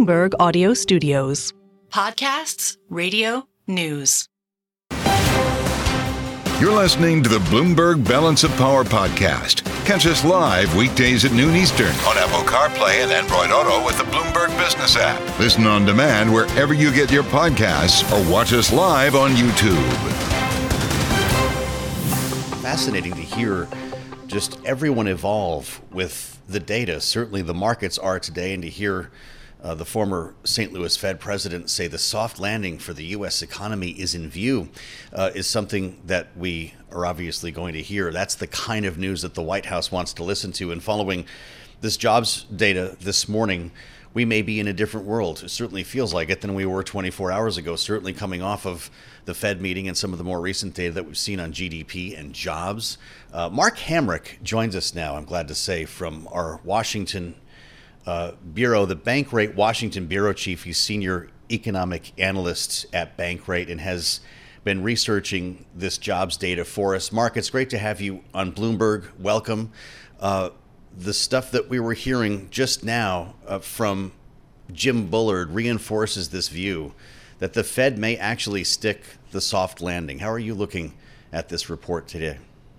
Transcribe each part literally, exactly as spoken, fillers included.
Bloomberg Audio Studios. Podcasts, radio, news. You're listening to the Bloomberg Balance of Power podcast. Catch us live weekdays at noon Eastern on Apple CarPlay and Android Auto with the Bloomberg Business app. Listen on demand wherever you get your podcasts or watch us live on YouTube. Fascinating to hear just everyone evolve with the data. Certainly the markets are today, and to hear uh, the former Saint Louis Fed president say the soft landing for the U S economy is in view uh, is something that we are obviously going to hear. That's the kind of news that the White House wants to listen to. And following this jobs data this morning, we may be in a different world. It certainly feels like it than we were twenty-four hours ago, certainly coming off of the Fed meeting and some of the more recent data that we've seen on G D P and jobs. Uh, Mark Hamrick joins us now, I'm glad to say, from our Washington uh, Bureau, the Bankrate Washington Bureau Chief. He's senior economic analyst at Bankrate and has been researching this jobs data for us. Mark, it's great to have you on Bloomberg. Welcome. Uh, the stuff that we were hearing just now uh, from Jim Bullard reinforces this view that the Fed may actually stick the soft landing. How are you looking at this report today?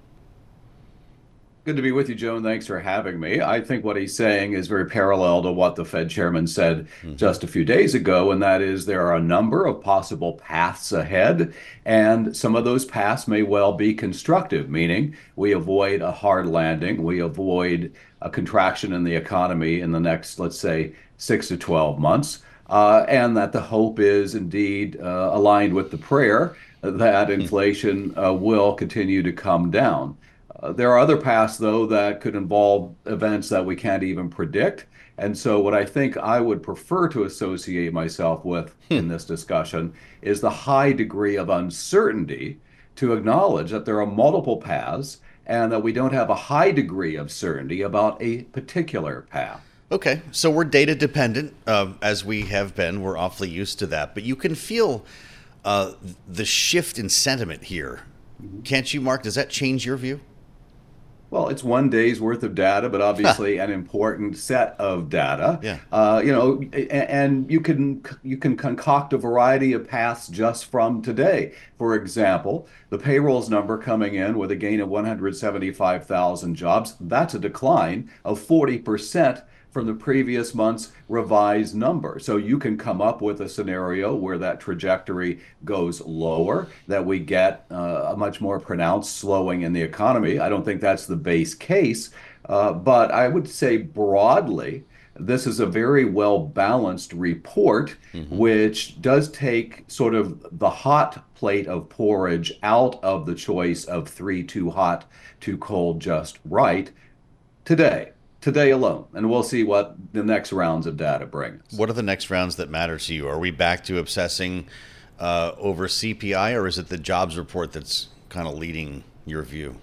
Good to be with you, Joe, and thanks for having me. I think what he's saying is very parallel to what the Fed chairman said mm-hmm. just a few days ago, and that is there are a number of possible paths ahead, and some of those paths may well be constructive, meaning we avoid a hard landing, we avoid a contraction in the economy in the next, let's say, six to twelve months, uh, and that the hope is indeed uh, aligned with the prayer that inflation uh, will continue to come down. Uh, there are other paths, though, that could involve events that we can't even predict. And so what I think I would prefer to associate myself with hmm. in this discussion is the high degree of uncertainty, to acknowledge that there are multiple paths and that we don't have a high degree of certainty about a particular path. Okay, so we're data dependent, uh, as we have been. We're awfully used to that. But you can feel uh, the shift in sentiment here. Mm-hmm. Can't you, Mark? Does that change your view? Well, it's one day's worth of data, but obviously an important set of data. Yeah. Uh, you know, and you can you can concoct a variety of paths just from today. For example, the payrolls number coming in with a gain of one hundred seventy-five thousand jobs. That's a decline of forty percent from the previous month's revised number. So you can come up with a scenario where that trajectory goes lower, that we get uh, a much more pronounced slowing in the economy. I don't think that's the base case, uh, but I would say broadly, this is a very well-balanced report, mm-hmm. which does take sort of the hot plate of porridge out of the choice of three too hot, too cold, just right today. Today alone, and we'll see what the next rounds of data bring us. What are the next rounds that matter to you? Are we back to obsessing uh, over C P I, or is it the jobs report that's kind of leading your view?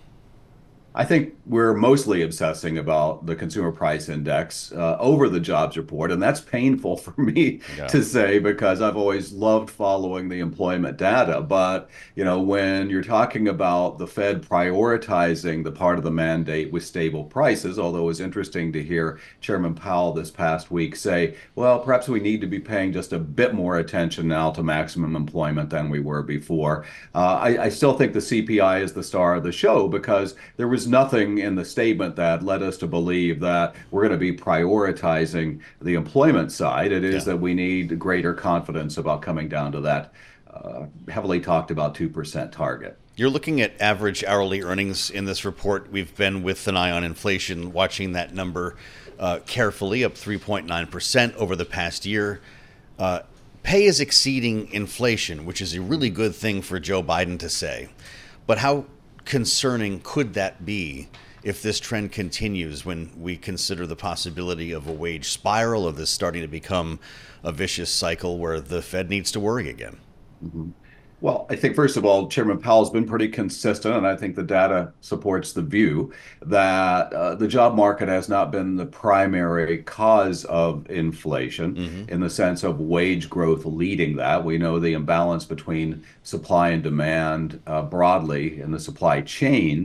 I think we're mostly obsessing about the consumer price index uh, over the jobs report, and that's painful for me yeah. to say because I've always loved following the employment data. But, you know, when you're talking about the Fed prioritizing the part of the mandate with stable prices, although it was interesting to hear Chairman Powell this past week say, well, perhaps we need to be paying just a bit more attention now to maximum employment than we were before. Uh, I, I still think the C P I is the star of the show because there was nothing in the statement that led us to believe that we're going to be prioritizing the employment side. It is yeah. that we need greater confidence about coming down to that uh, heavily talked about two percent target. You're looking at average hourly earnings in this report. We've been with an eye on inflation, watching that number uh, carefully, up three point nine percent over the past year. Uh, pay is exceeding inflation, which is a really good thing for Joe Biden to say. But how concerning could that be if this trend continues when we consider the possibility of a wage spiral, of this starting to become a vicious cycle where the Fed needs to worry again? Mm-hmm. Well, I think, first of all, Chairman Powell's been pretty consistent, and I think the data supports the view that uh, the job market has not been the primary cause of inflation mm-hmm. in the sense of wage growth leading that. We know the imbalance between supply and demand uh, broadly in the supply chains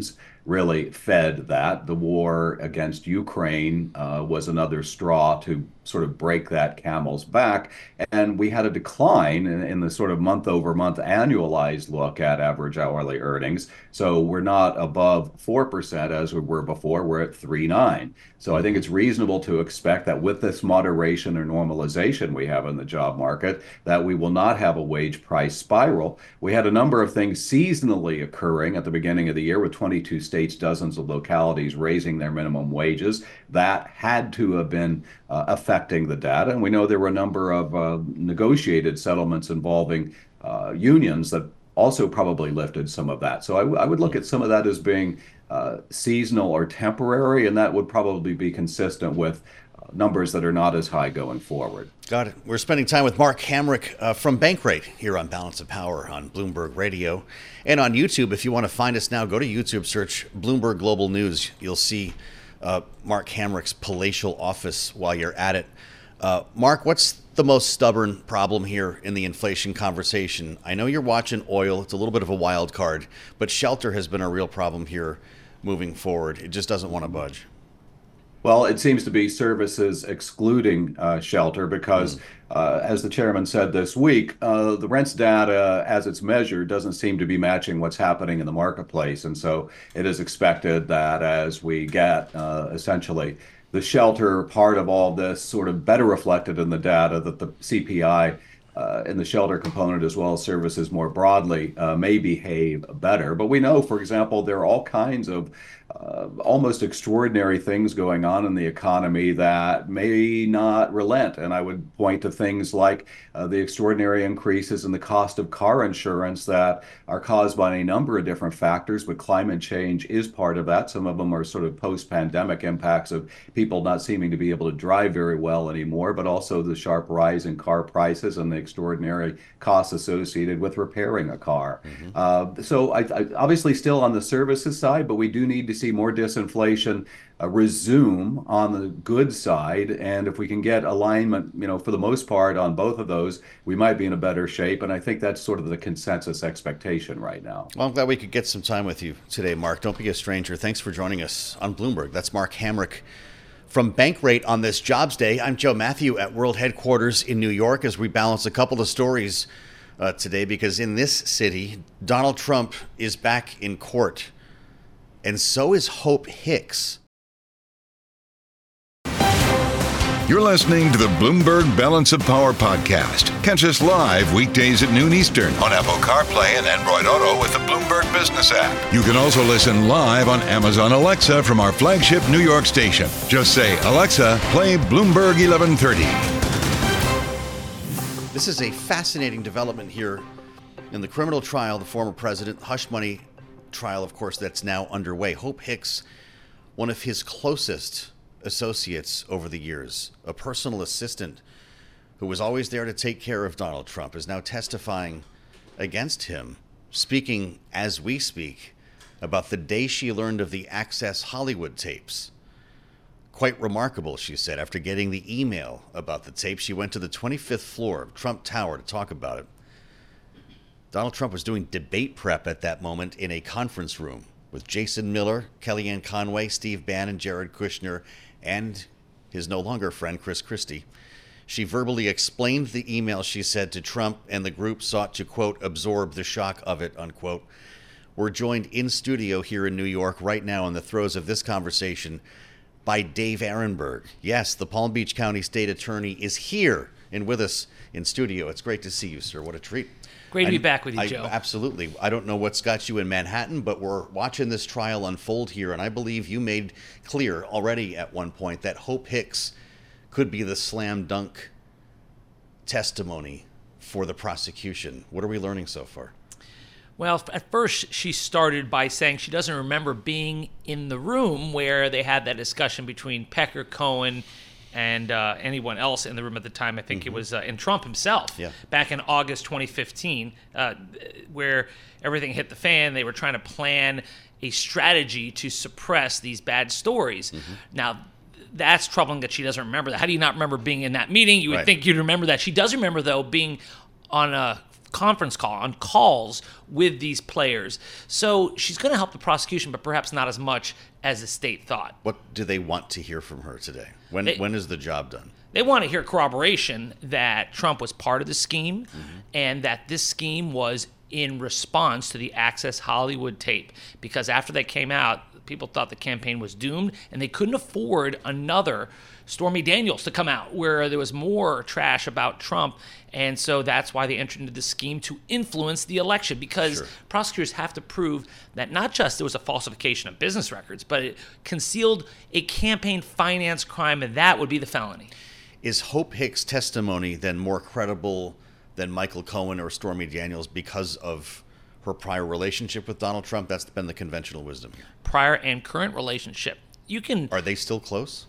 really fed that. The war against Ukraine uh, was another straw to sort of break that camel's back. And we had a decline in, in the sort of month over month annualized look at average hourly earnings. So we're not above four percent as we were before. We're at three point nine. So I think it's reasonable to expect that with this moderation or normalization we have in the job market, that we will not have a wage price spiral. We had a number of things seasonally occurring at the beginning of the year with twenty-two states, dozens of localities raising their minimum wages. That had to have been uh, affecting the data. And we know there were a number of uh, negotiated settlements involving uh, unions that also probably lifted some of that. So I, w- I would look at some of that as being uh, seasonal or temporary, and that would probably be consistent with uh, numbers that are not as high going forward. Got it. We're spending time with Mark Hamrick uh, from Bankrate here on Balance of Power on Bloomberg Radio and on YouTube. If you want to find us now, go to YouTube, search Bloomberg Global News. You'll see uh, Mark Hamrick's palatial office while you're at it. Uh, Mark, what's the most stubborn problem here in the inflation conversation? I know you're watching oil. It's a little bit of a wild card, but shelter has been a real problem here moving forward. It just doesn't want to budge. Well, it seems to be services excluding uh, shelter because, mm. uh, as the chairman said this week, uh, the rents data, as it's measured, doesn't seem to be matching what's happening in the marketplace. And so it is expected that as we get uh, essentially the shelter part of all this sort of better reflected in the data, that the C P I uh, in the shelter component as well as services more broadly uh, may behave better. But we know, for example, there are all kinds of uh, almost extraordinary things going on in the economy that may not relent. And I would point to things like uh, the extraordinary increases in the cost of car insurance that are caused by a number of different factors, but climate change is part of that. Some of them are sort of post-pandemic impacts of people not seeming to be able to drive very well anymore, but also the sharp rise in car prices and the extraordinary costs associated with repairing a car. Mm-hmm. Uh, so I, I, obviously still on the services side, but we do need to see more disinflation uh, resume on the goods side. And if we can get alignment, you know, for the most part on both of those, we might be in a better shape. And I think that's sort of the consensus expectation right now. Well, I'm glad we could get some time with you today, Mark. Don't be a stranger. Thanks for joining us on Bloomberg. That's Mark Hamrick from Bankrate on this Jobs Day. I'm Joe Matthew at World Headquarters in New York as we balance a couple of stories uh, today, because in this city, Donald Trump is back in court. And so is Hope Hicks. You're listening to the Bloomberg Balance of Power podcast. Catch us live weekdays at noon Eastern on Apple CarPlay and Android Auto with the Bloomberg Business app. You can also listen live on Amazon Alexa from our flagship New York station. Just say, Alexa, play Bloomberg eleven thirty. This is a fascinating development here in the criminal trial, the former president, hush money trial, of course, that's now underway. Hope Hicks, one of his closest associates over the years, a personal assistant who was always there to take care of Donald Trump, is now testifying against him, speaking as we speak about the day she learned of the Access Hollywood tapes. Quite remarkable, she said. After getting the email about the tape, she went to the twenty-fifth floor of Trump Tower to talk about it. Donald Trump was doing debate prep at that moment in a conference room with Jason Miller, Kellyanne Conway, Steve Bannon, Jared Kushner, and his no longer friend, Chris Christie. She verbally explained the email, she said, to Trump, and the group sought to, quote, absorb the shock of it, unquote. We're joined in studio here in New York right now in the throes of this conversation by Dave Aronberg. Yes, the Palm Beach County State Attorney is here and with us in studio. It's great to see you, sir. What a treat. Great to be I, back with you, I, Joe. Absolutely. I don't know what's got you in Manhattan, but we're watching this trial unfold here, and I believe you made clear already at one point that Hope Hicks could be the slam dunk testimony for the prosecution. What are we learning so far? Well, at first she started by saying she doesn't remember being in the room where they had that discussion between Pecker, Cohen, and uh, anyone else in the room at the time. I think mm-hmm. it was uh, and Trump himself yeah. back in August twenty fifteen, uh, where everything hit the fan. They were trying to plan a strategy to suppress these bad stories. Mm-hmm. Now, that's troubling that she doesn't remember that. How do you not remember being in that meeting? You would right. think you'd remember that. She does remember, though, being on a conference call, on calls with these players. So she's going to help the prosecution, but perhaps not as much as the state thought. What do they want to hear from her today? When They- when is the job done? They want to hear corroboration that Trump was part of the scheme Mm-hmm. and that this scheme was in response to the Access Hollywood tape. Because after that came out, people thought the campaign was doomed and they couldn't afford another Stormy Daniels to come out where there was more trash about Trump. And so that's why they entered into the scheme to influence the election, because Sure. prosecutors have to prove that not just there was a falsification of business records, but it concealed a campaign finance crime, and that would be the felony. Is Hope Hicks' testimony then more credible than Michael Cohen or Stormy Daniels because of her prior relationship with Donald Trump? That's been the conventional wisdom here. Prior and current relationship. You can, Are they still close?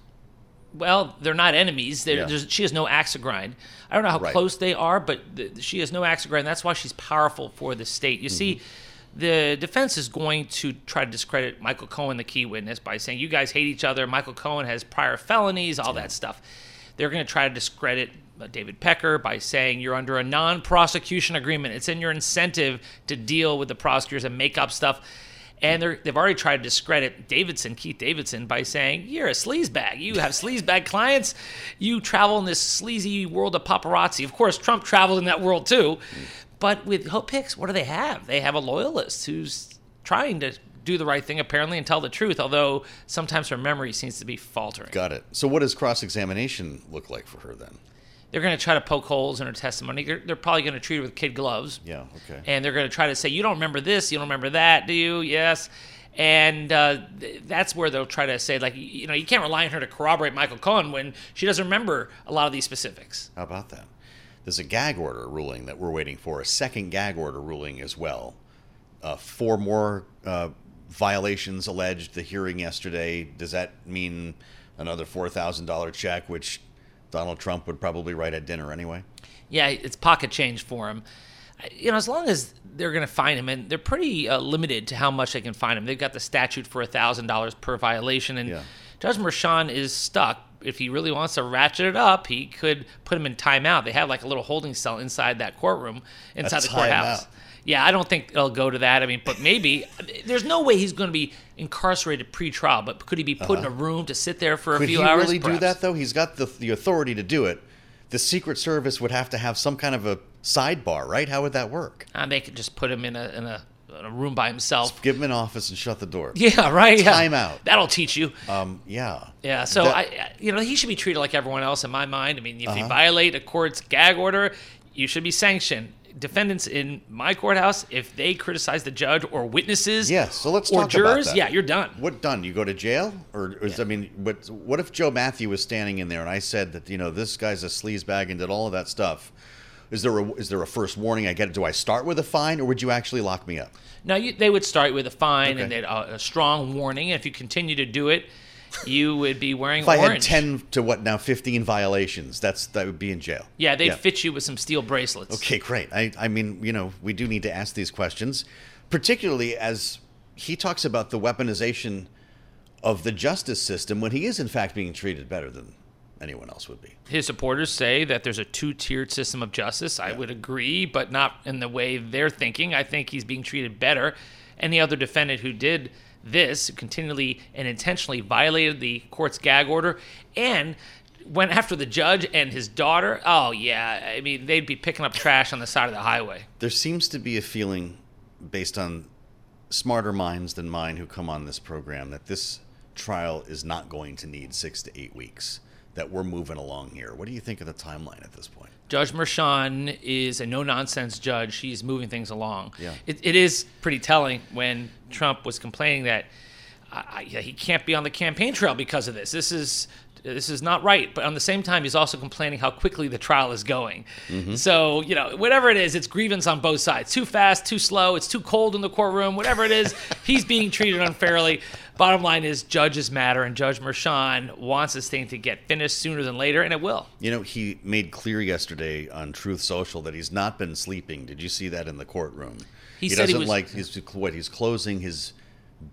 well, they're not enemies. They're, Yeah. there's, she has no axe to grind. I don't know how Right. close they are, but th- she has no axe to grind. That's why she's powerful for the state. You see, the defense is going to try to discredit Michael Cohen, the key witness, by saying, you guys hate each other. Michael Cohen has prior felonies, all that stuff. They're going to try to discredit uh, David Pecker by saying you're under a non-prosecution agreement. It's in your incentive to deal with the prosecutors and make up stuff. And they're, they've already tried to discredit Davidson, Keith Davidson, by saying, you're a sleazebag. You have sleazebag clients. You travel in this sleazy world of paparazzi. Of course, Trump traveled in that world too. But with Hope Hicks, what do they have? They have a loyalist who's trying to do the right thing, apparently, and tell the truth, although sometimes her memory seems to be faltering. Got it. So what does cross-examination look like for her then? They're going to try to poke holes in her testimony. They're, they're probably going to treat her with kid gloves. Yeah, okay. And they're going to try to say, you don't remember this, you don't remember that, do you? Yes. And uh, th- that's where they'll try to say, like, you know, you can't rely on her to corroborate Michael Cohen when she doesn't remember a lot of these specifics. How about that? There's a gag order ruling that we're waiting for, a second gag order ruling as well. Uh, four more uh, violations alleged, the hearing yesterday. Does that mean another four thousand dollars check, which Donald Trump would probably write at dinner anyway? Yeah, it's pocket change for him. You know, as long as they're going to fine him, and they're pretty uh, limited to how much they can fine him. They've got the statute for one thousand dollars per violation, and Yeah. Judge Merchan is stuck. If he really wants to ratchet it up, he could put him in timeout. They have like a little holding cell inside that courtroom, inside A the courthouse. timeout. Yeah, I don't think it'll go to that. I mean, but maybe. There's no way he's going to be incarcerated pre-trial, but could he be put in a room to sit there for a Could few he hours? really do Perhaps. that, though? He's got the, the authority to do it. The Secret Service would have to have some kind of a sidebar, right? How would that work? Uh, they could just put him in a, in a, in a room by himself. Give him an office and shut the door. Yeah, right. Yeah. Time out. That'll teach you. Um, yeah. Yeah, so That- I, I- you know, he should be treated like everyone else in my mind. I mean, if Uh-huh. you violate a court's gag order, you should be sanctioned. Defendants in my courthouse, if they criticize the judge or witnesses, Yeah, so let's or talk jurors, about that. yeah, you're done. What done? You go to jail, or is, I mean, but what if Joe Matthew was standing in there and I said that, you know, this guy's a sleazebag and did all of that stuff? Is there a, is there a first warning? I get it. Do I start with a fine, or would you actually lock me up? No, you, they would start with a fine Okay. and they'd, uh, a strong warning. And if you continue to do it, you would be wearing If I orange. had ten to what now, fifteen violations, that's that would be in jail. Yeah, they'd fit you with some steel bracelets. Okay, great. I, I mean, you know, we do need to ask these questions, particularly as he talks about the weaponization of the justice system when he is, in fact, being treated better than anyone else would be. His supporters say that there's a two-tiered system of justice. I would agree, but not in the way they're thinking. I think he's being treated better. Any other defendant who did this, who continually and intentionally violated the court's gag order and went after the judge and his daughter, oh, yeah, I mean, they'd be picking up trash on the side of the highway. There seems to be a feeling, based on smarter minds than mine who come on this program, that this trial is not going to need six to eight weeks, that we're moving along here. What do you think of the timeline at this point? Judge Merchan is a no-nonsense judge. He's moving things along. Yeah. It, it is pretty telling when Trump was complaining that uh, he can't be on the campaign trail because of this. This is this is not right. But on the same time, he's also complaining how quickly the trial is going. Mm-hmm. So, you know, whatever it is, it's grievance on both sides. Too fast, too slow, it's too cold in the courtroom, whatever it is, he's being treated unfairly. Bottom line is judges matter, and Judge Merchan wants this thing to get finished sooner than later, and it will. You know, he made clear yesterday on Truth Social that he's not been sleeping. Did you see that in the courtroom? He He, said he doesn't was- like his what he's closing his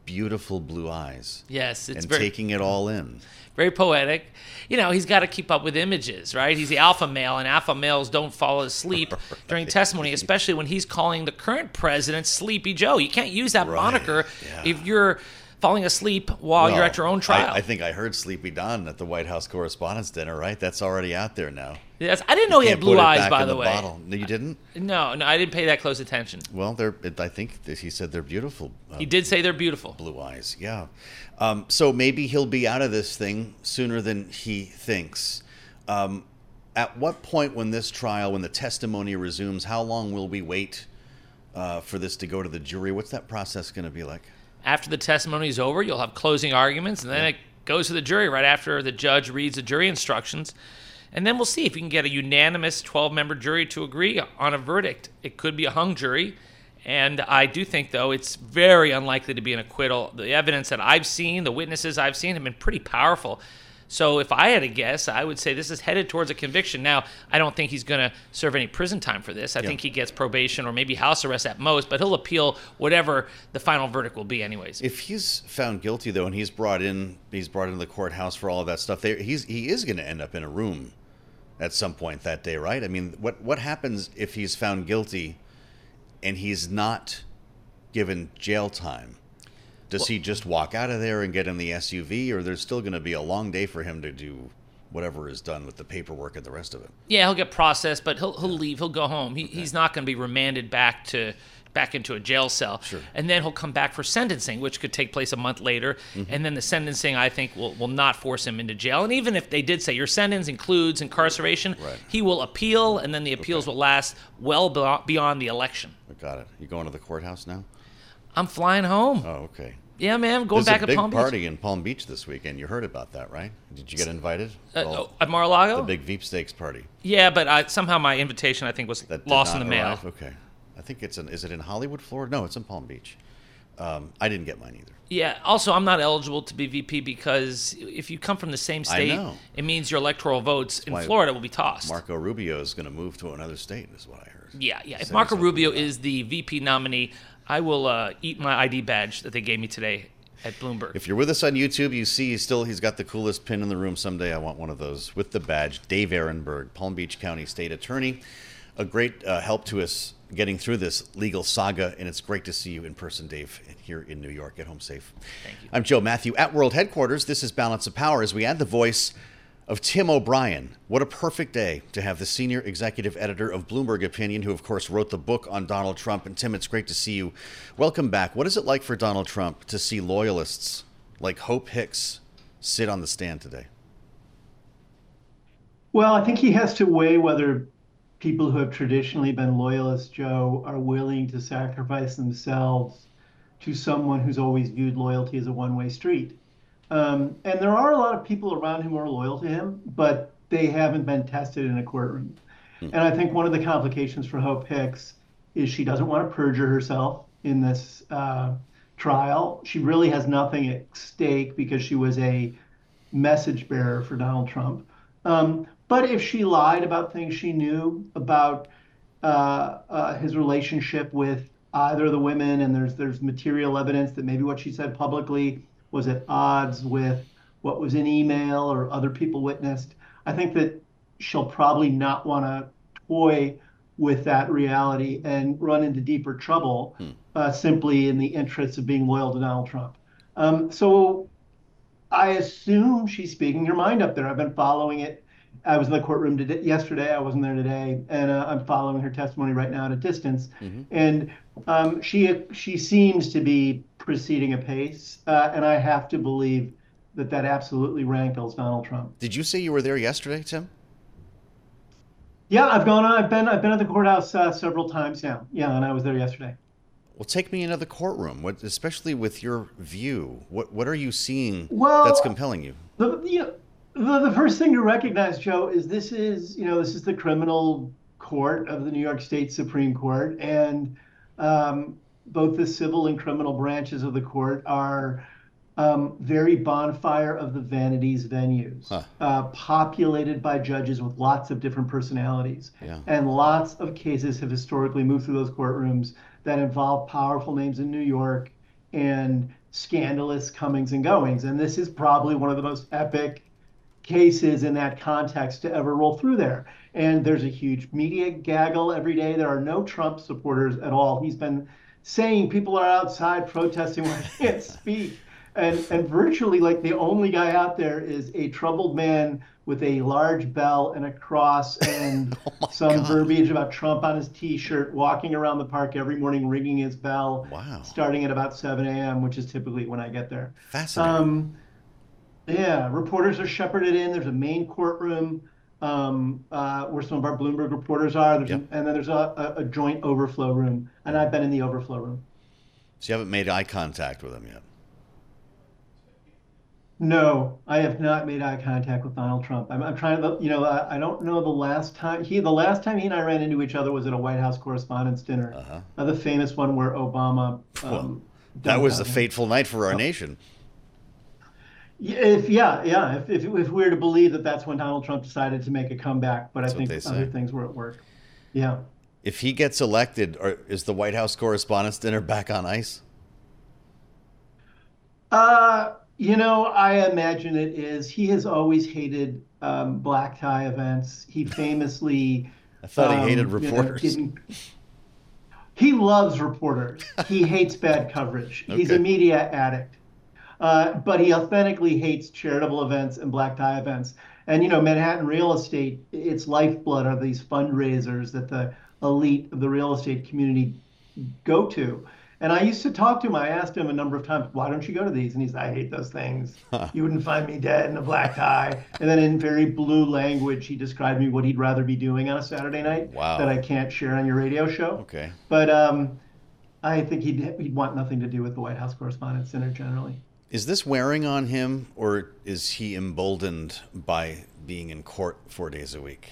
beautiful blue eyes. Yes, it's and very, taking it all in. very poetic. You know, he's got to keep up with images, right? He's the alpha male, and alpha males don't fall asleep right. during testimony, especially when he's calling the current president Sleepy Joe. You can't use that right. moniker yeah. if you're falling asleep while well, you're at your own trial. I, I think I heard Sleepy Don at the White House Correspondents' Dinner, right? That's already out there now. Yes, I didn't know you he had blue eyes, by the, the way. Bottle. No, you didn't? No, no, I didn't pay that close attention. Well, they're. I think that he said they're beautiful. Uh, he did say they're beautiful. Blue eyes, yeah. Um, so maybe he'll be out of this thing sooner than he thinks. Um, at what point, when this trial, when the testimony resumes, how long will we wait uh, for this to go to the jury? What's that process going to be like? After the testimony is over, you'll have closing arguments, and then yeah. it goes to the jury right after the judge reads the jury instructions. And then we'll see if we can get a unanimous twelve-member jury to agree on a verdict. It could be a hung jury, and I do think, though, it's very unlikely to be an acquittal. The evidence that I've seen, the witnesses I've seen, have been pretty powerful. So if I had to guess, I would say this is headed towards a conviction. Now, I don't think he's going to serve any prison time for this. I yeah. think he gets probation or maybe house arrest at most, but he'll appeal whatever the final verdict will be anyways. If he's found guilty, though, and he's brought in he's brought into the courthouse for all of that stuff, they, he's he is going to end up in a room at some point that day, right? I mean, what what happens if he's found guilty and he's not given jail time? Does well, he just walk out of there and get in the S U V, or there's still going to be a long day for him to do whatever is done with the paperwork and the rest of it? Yeah, he'll get processed, but he'll he'll leave. He'll go home. He, okay. He's not going to be remanded back to back into a jail cell. Sure. And then he'll come back for sentencing, which could take place a month later. Mm-hmm. And then the sentencing, I think, will, will not force him into jail. And even if they did say your sentence includes incarceration, right. he will appeal, and then the appeals okay. will last well beyond the election. Got it. You going to the courthouse now? I'm flying home. Oh, okay. Yeah, man, I'm going There's back to Palm Beach. There's a big party in Palm Beach this weekend. You heard about that, right? Did you get invited? Uh, well, at Mar-a-Lago? The big Veep Steaks party. Yeah, but I, somehow my invitation, I think, was that lost in the mail. Arrive? Okay. I think it's in, is it in Hollywood, Florida? No, it's in Palm Beach. Um, I didn't get mine either. Yeah. Also, I'm not eligible to be V P because if you come from the same state, it means your electoral votes in Florida will be tossed. Marco Rubio is going to move to another state, is what I heard. Yeah, yeah. If Marco Rubio is the V P nominee, I will uh, eat my I D badge that they gave me today at Bloomberg. If you're with us on YouTube, you see he's still he's got the coolest pin in the room. Someday I want one of those with the badge. Dave Ehrenberg, Palm Beach County State Attorney, a great uh, help to us getting through this legal saga, and it's great to see you in person, Dave, here in New York. Get home safe. Thank you. I'm Joe Matthew at World Headquarters. This is Balance of Power as we add the voice of Tim O'Brien. What a perfect day to have the senior executive editor of Bloomberg Opinion, who, of course, wrote the book on Donald Trump. And, Tim, it's great to see you. Welcome back. What is it like for Donald Trump to see loyalists like Hope Hicks sit on the stand today? Well, I think he has to weigh whether people who have traditionally been loyalists, Joe, are willing to sacrifice themselves to someone who's always viewed loyalty as a one-way street. Um, and there are a lot of people around him who are loyal to him, but they haven't been tested in a courtroom. Hmm. And I think one of the complications for Hope Hicks is she doesn't want to perjure herself in this uh, trial. She really has nothing at stake because she was a message bearer for Donald Trump. Um, but if she lied about things she knew about uh, uh, his relationship with either of the women, and there's there's material evidence that maybe what she said publicly was at odds with what was in email or other people witnessed, I think that she'll probably not want to toy with that reality and run into deeper trouble hmm. uh, simply in the interests of being loyal to Donald Trump. Um, so I assume she's speaking her mind up there. I've been following it. I was in the courtroom today, yesterday. I wasn't there today, and uh, I'm following her testimony right now at a distance. Mm-hmm. And um, she she seems to be proceeding apace, uh, and I have to believe that that absolutely rankles Donald Trump. Did you say you were there yesterday, Tim? Yeah, I've gone. I've been. I've been at the courthouse uh, several times now. Yeah, and I was there yesterday. Well, take me into the courtroom. What, especially with your view, what what are you seeing well, that's compelling you? The, you know, the, the first thing to recognize, Joe, is this is you know this is the criminal court of the New York State Supreme Court, and um, both the civil and criminal branches of the court are um, very bonfire of the vanities venues, huh. uh, populated by judges with lots of different personalities. Yeah. And lots of cases have historically moved through those courtrooms that involve powerful names in New York and scandalous comings and goings. And this is probably one of the most epic cases in that context to ever roll through there. And there's a huge media gaggle every day. There are no Trump supporters at all. He's been saying people are outside protesting when I can't speak. And, and virtually, like, the only guy out there is a troubled man with a large bell and a cross and oh some God. verbiage about Trump on his T-shirt, walking around the park every morning, ringing his bell, wow. starting at about seven a.m., which is typically when I get there. Fascinating. Um, yeah, reporters are shepherded in. There's a main courtroom um, uh, where some of our Bloomberg reporters are, there's yep. a, and then there's a, a, a joint overflow room, and I've been in the overflow room. So you haven't made eye contact with him yet? No, I have not made eye contact with Donald Trump. I'm, I'm trying to, you know, I, I don't know the last time he, the last time he and I ran into each other was at a White House Correspondents' Dinner, uh-huh. uh, the famous one where Obama. Um, well, that was a fateful night for our oh. nation. If yeah, yeah, if, if if we were to believe that that's when Donald Trump decided to make a comeback, but that's I think other things were at work. Yeah. If he gets elected, or is the White House Correspondents' Dinner back on ice? Uh. You know, I imagine it is. He has always hated um, black tie events. He famously. I thought um, he hated reporters. You know, he loves reporters. He hates bad coverage. Okay. He's a media addict. Uh, but he authentically hates charitable events and black tie events. And, you know, Manhattan real estate, its lifeblood are these fundraisers that the elite of the real estate community go to. And I used to talk to him. I asked him a number of times, why don't you go to these? And he's like, I hate those things. Huh. You wouldn't find me dead in a black tie. And then in very blue language, he described me what he'd rather be doing on a Saturday night wow. that I can't share on your radio show. Okay. But um, I think he'd, he'd want nothing to do with the White House Correspondents' Dinner generally. Is this wearing on him, or is he emboldened by being in court four days a week?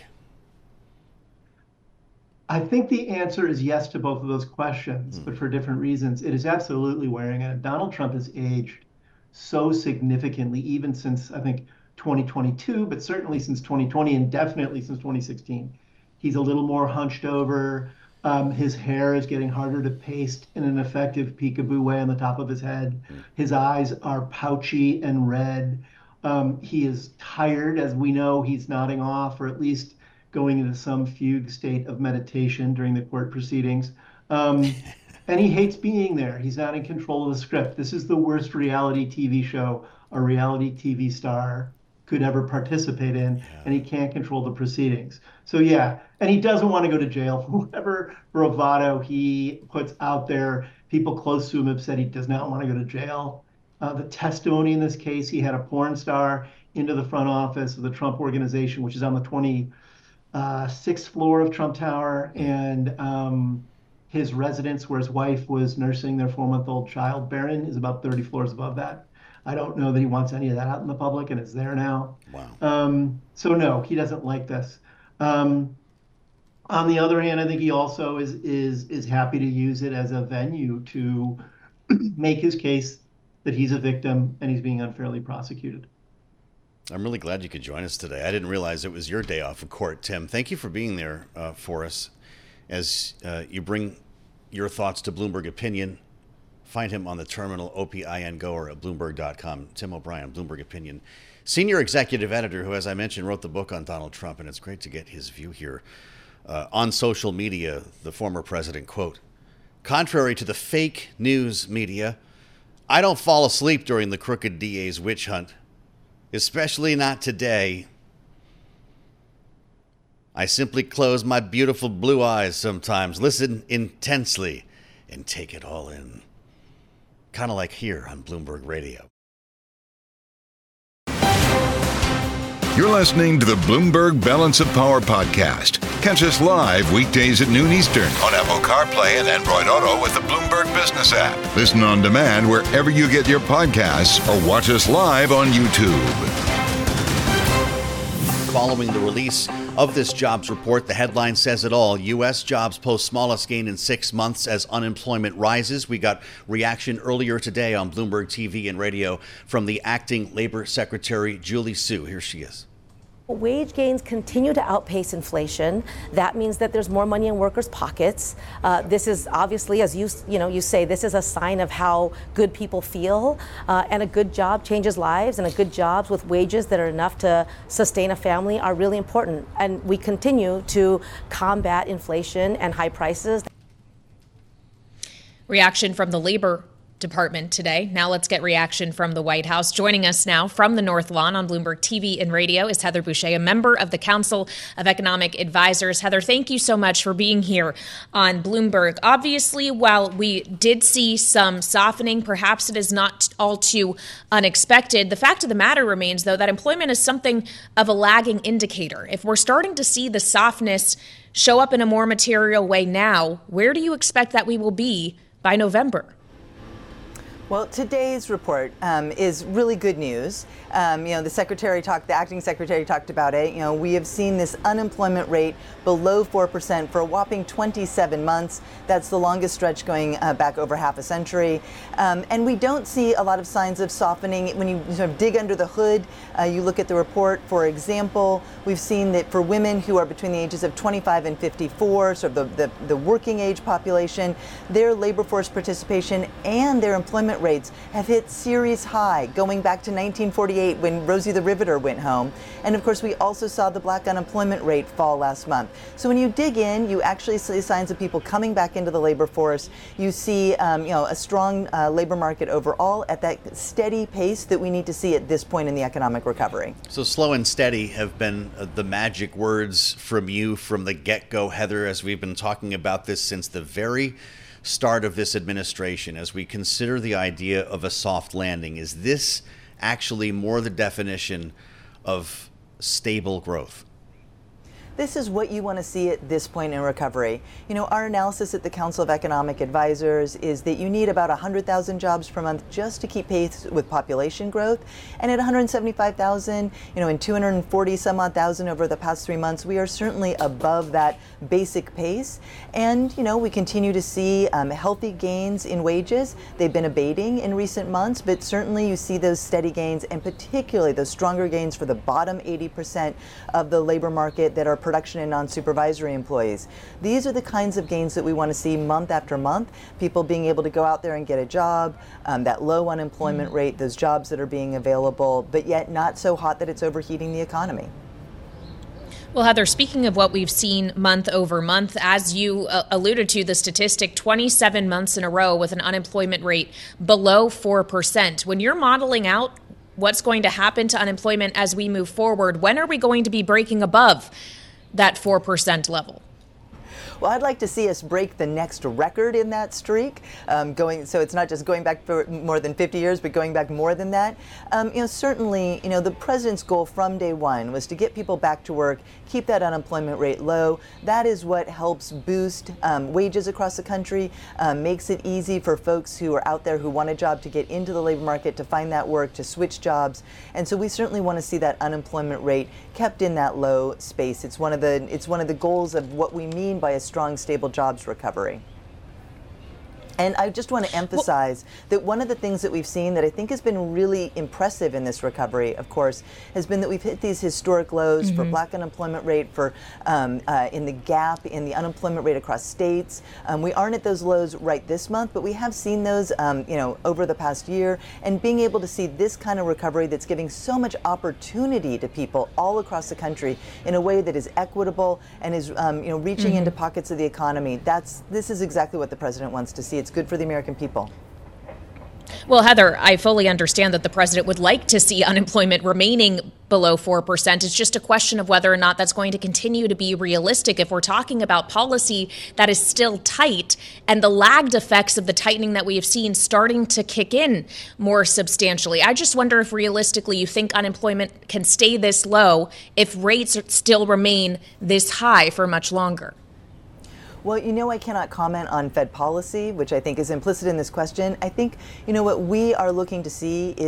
I think the answer is yes to both of those questions, mm. but for different reasons. It is absolutely wearing it. Donald Trump has aged so significantly, even since, I think, twenty twenty-two, but certainly since twenty twenty and definitely since twenty sixteen. He's a little more hunched over. Um, his hair is getting harder to paste in an effective peekaboo way on the top of his head. Mm. His eyes are pouchy and red. Um, he is tired, as we know. He's nodding off, or at least going into some fugue state of meditation during the court proceedings. Um, and he hates being there. He's not in control of the script. This is the worst reality T V show a reality T V star could ever participate in, yeah. and he can't control the proceedings. So yeah, and he doesn't want to go to jail for whatever bravado he puts out there. People close to him have said he does not want to go to jail. Uh, the testimony in this case, he had a porn star into the front office of the Trump Organization, which is on the twenty Uh, sixth floor of Trump Tower, and um, his residence where his wife was nursing their four-month-old child, Barron, is about thirty floors above that. I don't know that he wants any of that out in the public, and it's there now. Wow. Um, so no, he doesn't like this. Um, on the other hand, I think he also is is is happy to use it as a venue to make his case that he's a victim and he's being unfairly prosecuted. I'm really glad you could join us today. I didn't realize it was your day off of court, Tim. Thank you for being there uh, for us as uh, you bring your thoughts to Bloomberg Opinion. Find him on the terminal, O P I N Go, or at Bloomberg dot com. Tim O'Brien, Bloomberg Opinion. Senior executive editor who, as I mentioned, wrote the book on Donald Trump, and it's great to get his view here. Uh, on social media, the former president, quote, "Contrary to the fake news media, I don't fall asleep during the crooked D A's witch hunt. Especially not today. I simply close my beautiful blue eyes sometimes, listen intensely, and take it all in." Kind of like here on Bloomberg Radio. You're listening to the Bloomberg Balance of Power podcast. Catch us live weekdays at noon Eastern on Apple CarPlay and Android Auto with the Bloomberg Business app. Listen on demand wherever you get your podcasts or watch us live on YouTube. Following the release of this jobs report, the headline says it all. U S jobs post smallest gain in six months as unemployment rises. We got reaction earlier today on Bloomberg T V and radio from the acting labor secretary, Julie Su. Here she is. Wage gains continue to outpace inflation. That means that there's more money in workers' pockets. Uh, this is obviously, as you you know, you say, this is a sign of how good people feel. Uh, and a good job changes lives, and a good jobs with wages that are enough to sustain a family are really important. And we continue to combat inflation and high prices. Reaction from the Labor Department today. Now let's get reaction from the White House. Joining us now from the North Lawn on Bloomberg T V and radio is Heather Boushey, a member of the Council of Economic Advisors. Heather, thank you so much for being here on Bloomberg. Obviously, while we did see some softening, perhaps it is not all too unexpected. The fact of the matter remains, though, that employment is something of a lagging indicator. If we're starting to see the softness show up in a more material way now, where do you expect that we will be by November? Well, today's report um, is really good news. Um, you know, the secretary talked, the acting secretary talked about it. You know, we have seen this unemployment rate below four percent for a whopping twenty-seven months. That's the longest stretch going uh, back over half a century. Um, and we don't see a lot of signs of softening. When you sort of dig under the hood, uh, you look at the report, for example, we've seen that for women who are between the ages of twenty-five and fifty-four, sort of the, the, the working age population, their labor force participation and their employment rates have hit series high, going back to nineteen forty-eight when Rosie the Riveter went home. And of course, we also saw the black unemployment rate fall last month. So when you dig in, you actually see signs of people coming back into the labor force. You see, um, you know, a strong uh, labor market overall at that steady pace that we need to see at this point in the economic recovery. So slow and steady have been uh, the magic words from you from the get-go, Heather, as we've been talking about this since the very start of this administration. As we consider the idea of a soft landing, is this actually more the definition of stable growth? This is what you want to see at this point in recovery. You know, our analysis at the Council of Economic Advisors is that you need about one hundred thousand jobs per month just to keep pace with population growth. And at one hundred seventy-five thousand, you know, and two hundred forty some odd thousand over the past three months, we are certainly above that basic pace. And, you know, we continue to see um, healthy gains in wages. They've been abating in recent months, but certainly you see those steady gains, and particularly those stronger gains for the bottom eighty percent of the labor market that are production and non-supervisory employees. These are the kinds of gains that we want to see month after month. People being able to go out there and get a job, um, that low unemployment mm. rate, those jobs that are being available, but yet not so hot that it's overheating the economy. Well, Heather, speaking of what we've seen month over month, as you uh, alluded to, the statistic, twenty-seven months in a row with an unemployment rate below four percent. When you're modeling out what's going to happen to unemployment as we move forward, when are we going to be breaking above that four percent level? Well, I'd like to see us break the next record in that streak. Um, going, so it's not just going back for more than fifty years, but going back more than that. Um, you know, certainly, you know, the president's goal from day one was to get people back to work, keep that unemployment rate low. That is what helps boost um, wages across the country, um, makes it easy for folks who are out there who want a job to get into the labor market, to find that work, to switch jobs. And so we certainly want to see that unemployment rate kept in that low space. It's one of the it's one of the goals of what we mean by a strong, stable jobs recovery. And I just want to emphasize well, that one of the things that we've seen that I think has been really impressive in this recovery, of course, has been that we've hit these historic lows mm-hmm. for black unemployment rate, for um, uh, in the gap in the unemployment rate across states. Um, we aren't at those lows right this month, but we have seen those, um, you know, over the past year. And being able to see this kind of recovery that's giving so much opportunity to people all across the country in a way that is equitable and is, um, you know, reaching mm-hmm. into pockets of the economy. That's this is exactly what the president wants to see. It's good for the American people. Well, Heather, I fully understand that the president would like to see unemployment remaining below four percent. It's just a question of whether or not that's going to continue to be realistic if we're talking about policy that is still tight and the lagged effects of the tightening that we have seen starting to kick in more substantially. I just wonder if realistically you think unemployment can stay this low if rates still remain this high for much longer. Well, you know, I cannot comment on Fed policy, which I think is implicit in this question. I think, you know, what we are looking to see is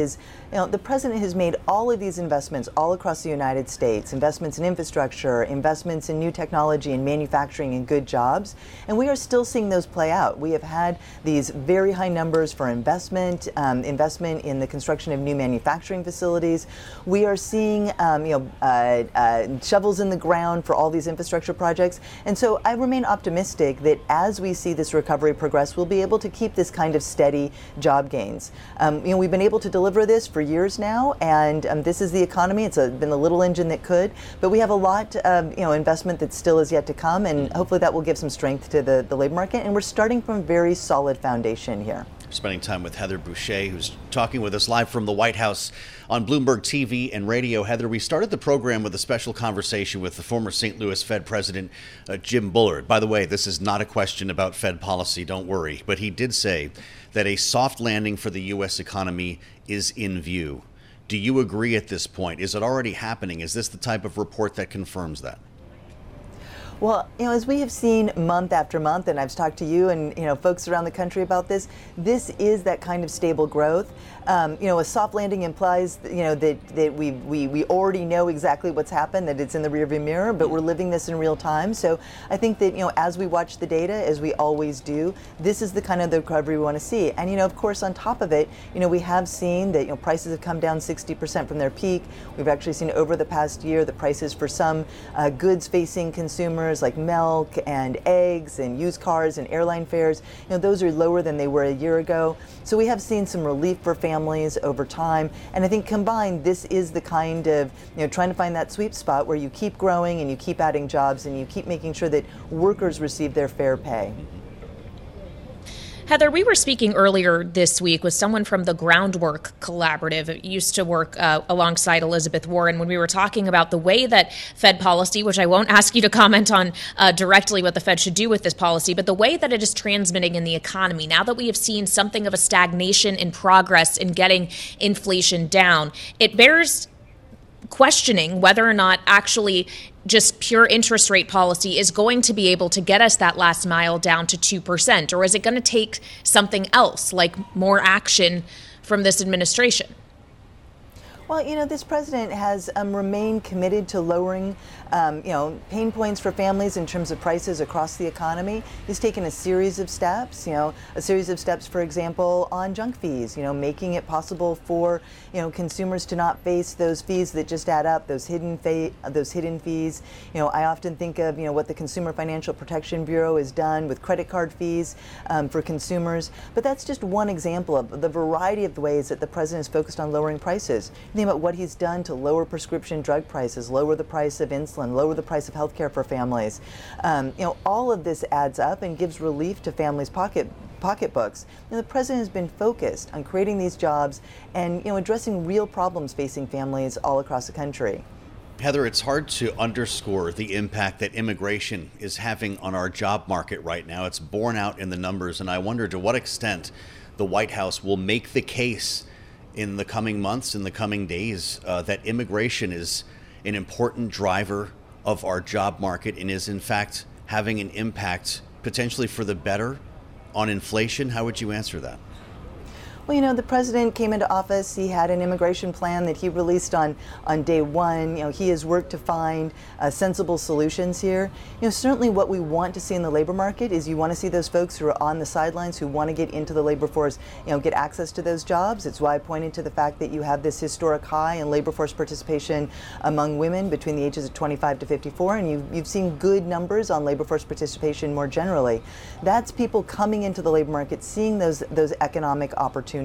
You know, the president has made all of these investments all across the United States, investments in infrastructure, investments in new technology and manufacturing and good jobs, and we are still seeing those play out. We have had these very high numbers for investment, um, investment in the construction of new manufacturing facilities. We are seeing um, you know, uh, uh, shovels in the ground for all these infrastructure projects, and so I remain optimistic that as we see this recovery progress, we'll be able to keep this kind of steady job gains. Um, you know, we've been able to deliver this for years now, and um, this is the economy. It's a, been the little engine that could, but we have a lot of you know investment that still is yet to come, and hopefully that will give some strength to the, the labor market. And we're starting from a very solid foundation here. Spending time with Heather Boushey, who's talking with us live from the White House on Bloomberg T V and radio. Heather, we started the program with a special conversation with the former Saint Louis Fed President uh, Jim Bullard. By the way, this is not a question about Fed policy, don't worry. But he did say that a soft landing for the U S economy is in view. Do you agree at this point? Is it already happening? Is this the type of report that confirms that? Well, you know, as we have seen month after month, and I've talked to you and, you know, folks around the country about this, this is that kind of stable growth. Um, you know, a soft landing implies, you know, that, that we, we, we already know exactly what's happened, that it's in the rearview mirror, but we're living this in real time. So I think that, you know, as we watch the data, as we always do, this is the kind of the recovery we want to see. And, you know, of course, on top of it, you know, we have seen that, you know, prices have come down sixty percent from their peak. We've actually seen over the past year the prices for some uh, goods-facing consumers like milk and eggs and used cars and airline fares, you know, those are lower than they were a year ago. So we have seen some relief for families over time. And I think combined, this is the kind of, you know, trying to find that sweet spot where you keep growing and you keep adding jobs and you keep making sure that workers receive their fair pay. Heather, we were speaking earlier this week with someone from the Groundwork Collaborative. It used to work uh, alongside Elizabeth Warren when we were talking about the way that Fed policy, which I won't ask you to comment on uh, directly what the Fed should do with this policy, but the way that it is transmitting in the economy. Now that we have seen something of a stagnation in progress in getting inflation down, it bears questioning whether or not actually just pure interest rate policy is going to be able to get us that last mile down to two percent, or is it going to take something else like more action from this administration? Well, you know, this president has um, remained committed to lowering, um, you know, pain points for families in terms of prices across the economy. He's taken a series of steps, you know, a series of steps, for example, on junk fees, you know, making it possible for, you know, consumers to not face those fees that just add up, those hidden fa- those hidden fees. You know, I often think of, you know, what the Consumer Financial Protection Bureau has done with credit card fees um, for consumers. But that's just one example of the variety of the ways that the president is focused on lowering prices. About what he's done to lower prescription drug prices, lower the price of insulin, lower the price of health care for families. Um, you know, all of this adds up and gives relief to families' pocket pocketbooks. You know, the president has been focused on creating these jobs and, you know, addressing real problems facing families all across the country. Heather, it's hard to underscore the impact that immigration is having on our job market right now. It's borne out in the numbers, and I wonder to what extent the White House will make the case in the coming months, in the coming days, uh, that immigration is an important driver of our job market and is in fact having an impact potentially for the better on inflation. How would you answer that? Well, you know, the president came into office. He had an immigration plan that he released on, on day one. You know, he has worked to find uh, sensible solutions here. You know, certainly what we want to see in the labor market is you want to see those folks who are on the sidelines, who want to get into the labor force, you know, get access to those jobs. It's why I pointed to the fact that you have this historic high in labor force participation among women between the ages of twenty-five to fifty-four, and you've, you've seen good numbers on labor force participation more generally. That's people coming into the labor market, seeing those, those economic opportunities.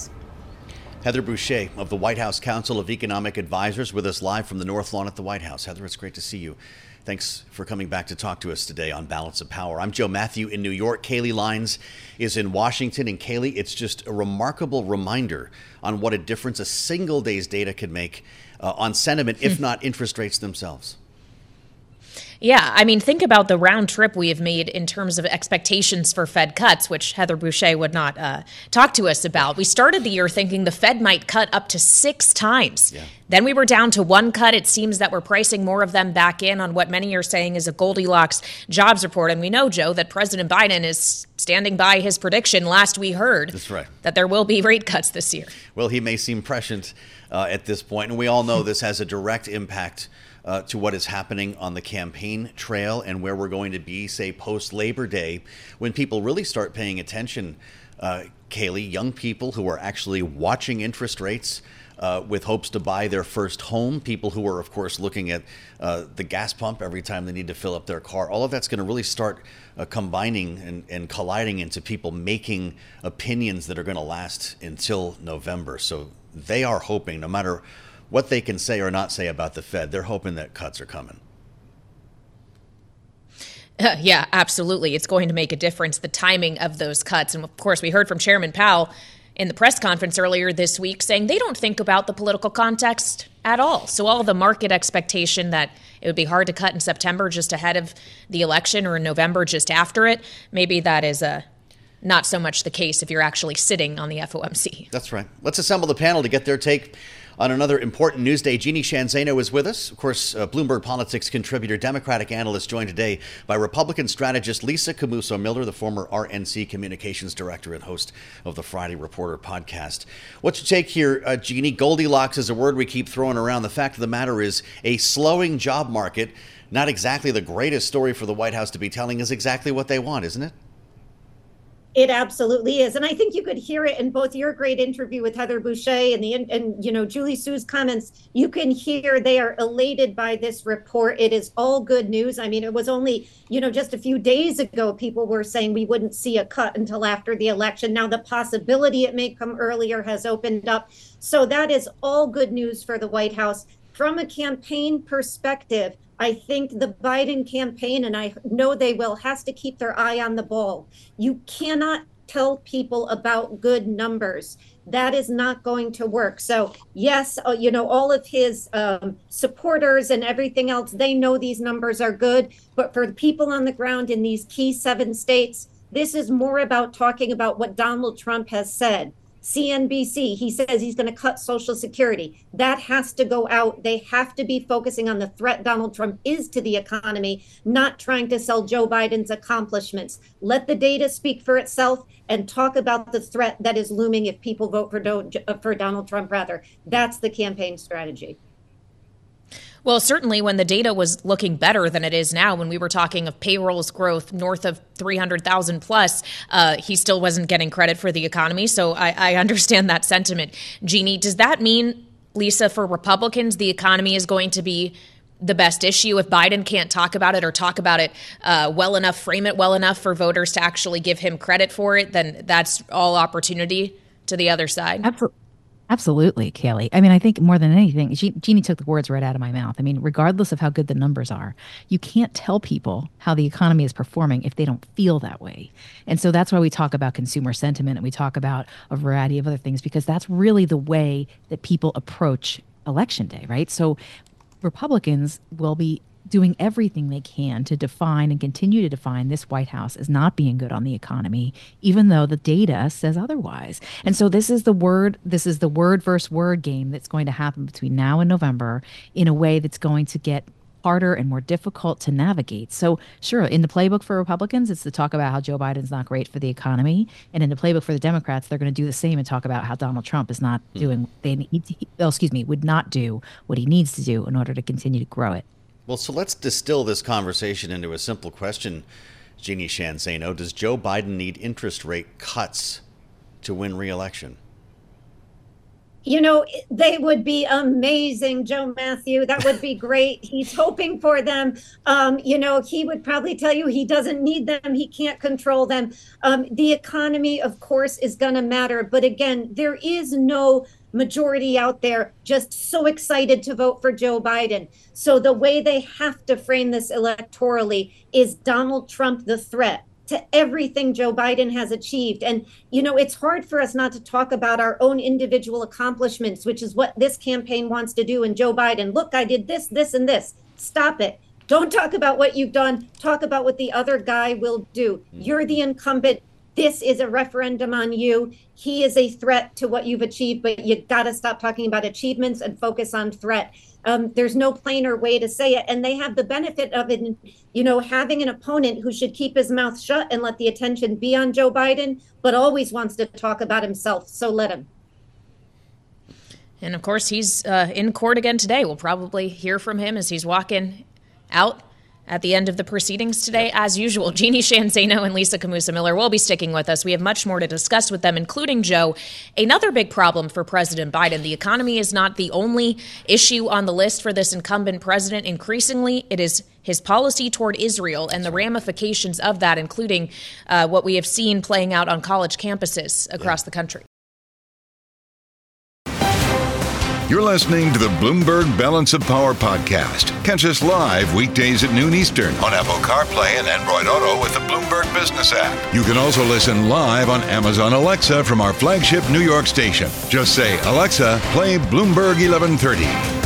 Heather Boushey of the White House Council of Economic Advisors with us live from the North Lawn at the White House. Heather, it's great to see you. Thanks for coming back to talk to us today on Balance of Power. I'm Joe Matthew in New York. Kaylee Lines is in Washington. And Kaylee, it's just a remarkable reminder on what a difference a single day's data could make uh, on sentiment, if not interest rates themselves. Yeah, I mean, think about the round trip we have made in terms of expectations for Fed cuts, which Heather Boushey would not uh, talk to us about. We started the year thinking the Fed might cut up to six times. Yeah. Then we were down to one cut. It seems that we're pricing more of them back in on what many are saying is a Goldilocks jobs report. And we know, Joe, that President Biden is standing by his prediction last we heard. That's right. That there will be rate cuts this year. Well, he may seem prescient uh, at this point, and we all know this has a direct impact Uh, to what is happening on the campaign trail and where we're going to be, say, post-Labor Day, when people really start paying attention. Uh, Kayleigh, young people who are actually watching interest rates uh, with hopes to buy their first home, people who are, of course, looking at uh, the gas pump every time they need to fill up their car. All of that's going to really start uh, combining and, and colliding into people making opinions that are going to last until November. So they are hoping, no matter what they can say or not say about the Fed, they're hoping that cuts are coming. Uh, yeah, absolutely. It's going to make a difference, the timing of those cuts. And of course, we heard from Chairman Powell in the press conference earlier this week saying they don't think about the political context at all. So all the market expectation that it would be hard to cut in September just ahead of the election or in November just after it, maybe that is a not so much the case if you're actually sitting on the F O M C. That's right. Let's assemble the panel to get their take on another important news day. Jeannie Sheehan Zaino is with us. Of course, uh, Bloomberg Politics contributor, Democratic analyst, joined today by Republican strategist Lisa Cammuso Miller, the former R N C communications director and host of the Friday Reporter podcast. What's your take here, uh, Jeannie? Goldilocks is a word we keep throwing around. The fact of the matter is a slowing job market, not exactly the greatest story for the White House to be telling, is exactly what they want, isn't it? It absolutely is. And I think you could hear it in both your great interview with Heather Boushey and the and you know Julie Su's comments. You can hear they are elated by this report. It is all good news. I mean, it was only, you know, just a few days ago people were saying we wouldn't see a cut until after the election. Now the possibility it may come earlier has opened up. So that is all good news for the White House. From a campaign perspective, I think the Biden campaign, and I know they will, has to keep their eye on the ball. You cannot tell people about good numbers. That is not going to work. So yes, uh, you know, all of his um, supporters and everything else, they know these numbers are good. But for the people on the ground in these key seven states, this is more about talking about what Donald Trump has said. C N B C, he says he's going to cut Social Security. That has to go out. They have to be focusing on the threat Donald Trump is to the economy, not trying to sell Joe Biden's accomplishments. Let the data speak for itself and talk about the threat that is looming if people vote for, Do- for Donald Trump, rather. That's the campaign strategy. Well, certainly when the data was looking better than it is now, when we were talking of payrolls growth north of three hundred thousand plus, uh, he still wasn't getting credit for the economy. So I, I understand that sentiment. Jeannie, does that mean, Lisa, for Republicans, the economy is going to be the best issue if Biden can't talk about it or talk about it uh, well enough, frame it well enough for voters to actually give him credit for it? Then that's all opportunity to the other side. Absolutely. Absolutely, Kayleigh. I mean, I think more than anything, Je- Jeannie took the words right out of my mouth. I mean, regardless of how good the numbers are, you can't tell people how the economy is performing if they don't feel that way. And so that's why we talk about consumer sentiment and we talk about a variety of other things, because that's really the way that people approach Election Day, right? So Republicans will be doing everything they can to define and continue to define this White House as not being good on the economy, even though the data says otherwise. And so this is the word, this is the word versus word game that's going to happen between now and November in a way that's going to get harder and more difficult to navigate. So sure, in the playbook for Republicans, it's to talk about how Joe Biden's not great for the economy. And in the playbook for the Democrats, they're going to do the same and talk about how Donald Trump is not hmm. doing, they need to, oh, excuse me, would not do what he needs to do in order to continue to grow it. Well, so let's distill this conversation into a simple question, Jeannie Sheehan Zaino. Does Joe Biden need interest rate cuts to win re-election? You know, they would be amazing, Joe Matthew. That would be great. He's hoping for them. Um, you know, he would probably tell you he doesn't need them. He can't control them. Um, the economy, of course, is going to matter. But again, there is no majority out there just so excited to vote for Joe Biden. So the way they have to frame this electorally is Donald Trump the threat to everything Joe Biden has achieved. And, you know, it's hard for us not to talk about our own individual accomplishments, which is what this campaign wants to do. And Joe Biden, look, I did this, this, and this. Stop it. Don't talk about what you've done. Talk about what the other guy will do. Mm-hmm. You're the incumbent. This is a referendum on you. He is a threat to what you've achieved, but you got to stop talking about achievements and focus on threat. Um, there's no plainer way to say it. And they have the benefit of it, you know, having an opponent who should keep his mouth shut and let the attention be on Joe Biden, but always wants to talk about himself. So let him. And of course, he's uh, in court again today. We'll probably hear from him as he's walking out at the end of the proceedings today. Yep. As usual, Jeannie Sheehan Zaino and Lisa Camusa Miller will be sticking with us. We have much more to discuss with them, including, Joe, another big problem for President Biden. The economy is not the only issue on the list for this incumbent president. Increasingly, it is his policy toward Israel and the ramifications of that, including uh, what we have seen playing out on college campuses across yeah. the country. You're listening to the Bloomberg Balance of Power podcast. Catch us live weekdays at noon Eastern on Apple CarPlay and Android Auto with the Bloomberg Business app. You can also listen live on Amazon Alexa from our flagship New York station. Just say, Alexa, play Bloomberg eleven thirty.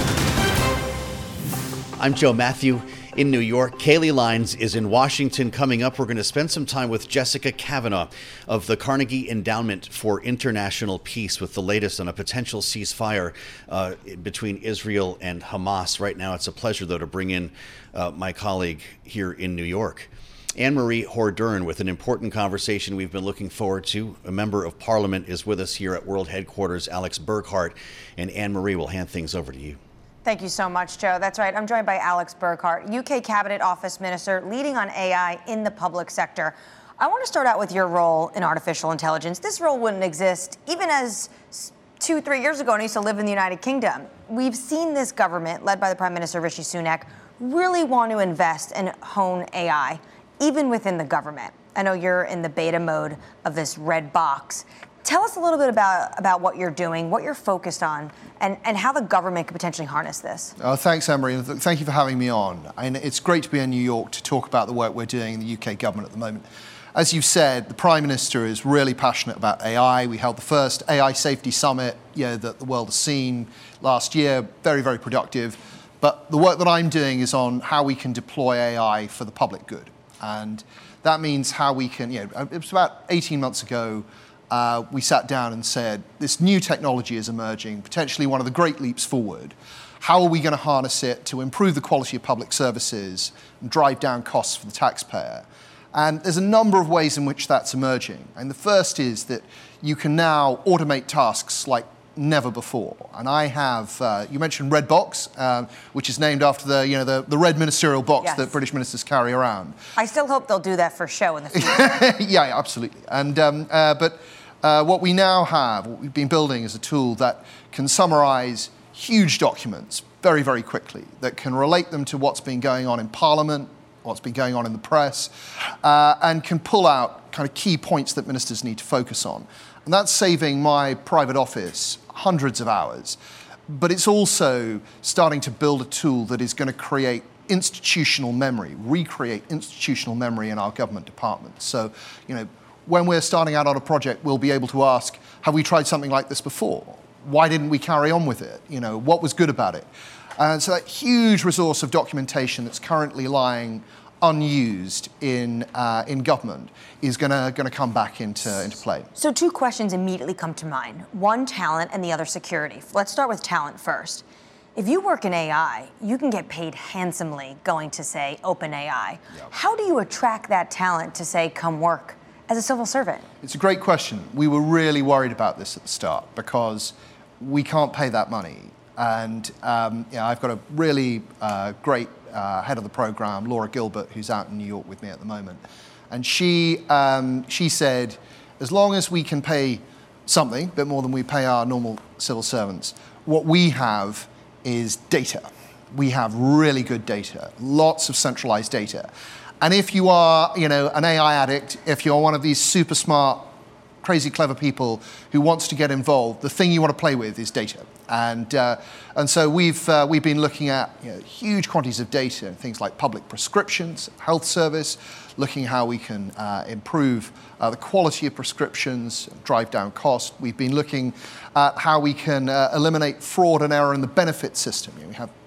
I'm Joe Matthew in New York. Kaylee Lines is in Washington. Coming up, we're going to spend some time with Jessica Kavanaugh of the Carnegie Endowment for International Peace with the latest on a potential ceasefire uh, between Israel and Hamas. Right now, it's a pleasure, though, to bring in uh, my colleague here in New York, Anne-Marie Hordern, with an important conversation we've been looking forward to. A member of Parliament is with us here at World Headquarters, Alex Burghardt, and Anne-Marie will hand things over to you. Thank you so much, Joe. That's right. I'm joined by Alex Burghardt, U K Cabinet Office Minister, leading on A I in the public sector. I want to start out with your role in artificial intelligence. This role wouldn't exist even as two, three years ago, and I used to live in the United Kingdom. We've seen this government, led by the Prime Minister Rishi Sunak, really want to invest and hone A I, even within the government. I know you're in the beta mode of this red box. Tell us a little bit about, about what you're doing, what you're focused on, and, and how the government could potentially harness this. Oh, thanks, Anne-Marie. Thank you for having me on. And it's great to be in New York to talk about the work we're doing in the U K government at the moment. As you've said, the Prime Minister is really passionate about A I. We held the first A I Safety Summit you know, that the world has seen last year. Very, very productive. But the work that I'm doing is on how we can deploy A I for the public good. And that means how we can, you know, it was about eighteen months ago, Uh, we sat down and said, this new technology is emerging, potentially one of the great leaps forward. How are we going to harness it to improve the quality of public services and drive down costs for the taxpayer? And there's a number of ways in which that's emerging. And the first is that you can now automate tasks like never before. And I have, uh, you mentioned Red Box, uh, which is named after the, you know, the, the red ministerial box yes. that British ministers carry around. I still hope they'll do that for show in the future. yeah, yeah, absolutely. And um, uh, but uh, what we now have, what we've been building, is a tool that can summarize huge documents very, very quickly, that can relate them to what's been going on in Parliament, what's been going on in the press, uh, and can pull out kind of key points that ministers need to focus on. And that's saving my private office hundreds of hours. But it's also starting to build a tool that is going to create institutional memory, recreate institutional memory in our government departments. So, you know, when we're starting out on a project, we'll be able to ask, have we tried something like this before? Why didn't we carry on with it? You know, what was good about it? And so that huge resource of documentation that's currently lying unused in uh, in government is gonna gonna come back into into play. So two questions immediately come to mind. One, talent, and the other, security. Let's start with talent first. If you work in A I, you can get paid handsomely going to, say, OpenAI. Yep. How do you attract that talent to, say, come work as a civil servant? It's a great question. We were really worried about this at the start because we can't pay that money. And um, yeah, I've got a really uh, great uh, head of the program, Laura Gilbert, who's out in New York with me at the moment. And she um, she said, as long as we can pay something, a bit more than we pay our normal civil servants, what we have is data. We have really good data, lots of centralized data. And if you are, you know, an A I addict, if you're one of these super smart, crazy clever people who wants to get involved, the thing you want to play with is data. And uh, and so we've uh, we've been looking at you know, huge quantities of data, things like public prescriptions, health service, looking how we can uh, improve uh, the quality of prescriptions, drive down cost. We've been looking at how we can uh, eliminate fraud and error in the benefit system. You know, we have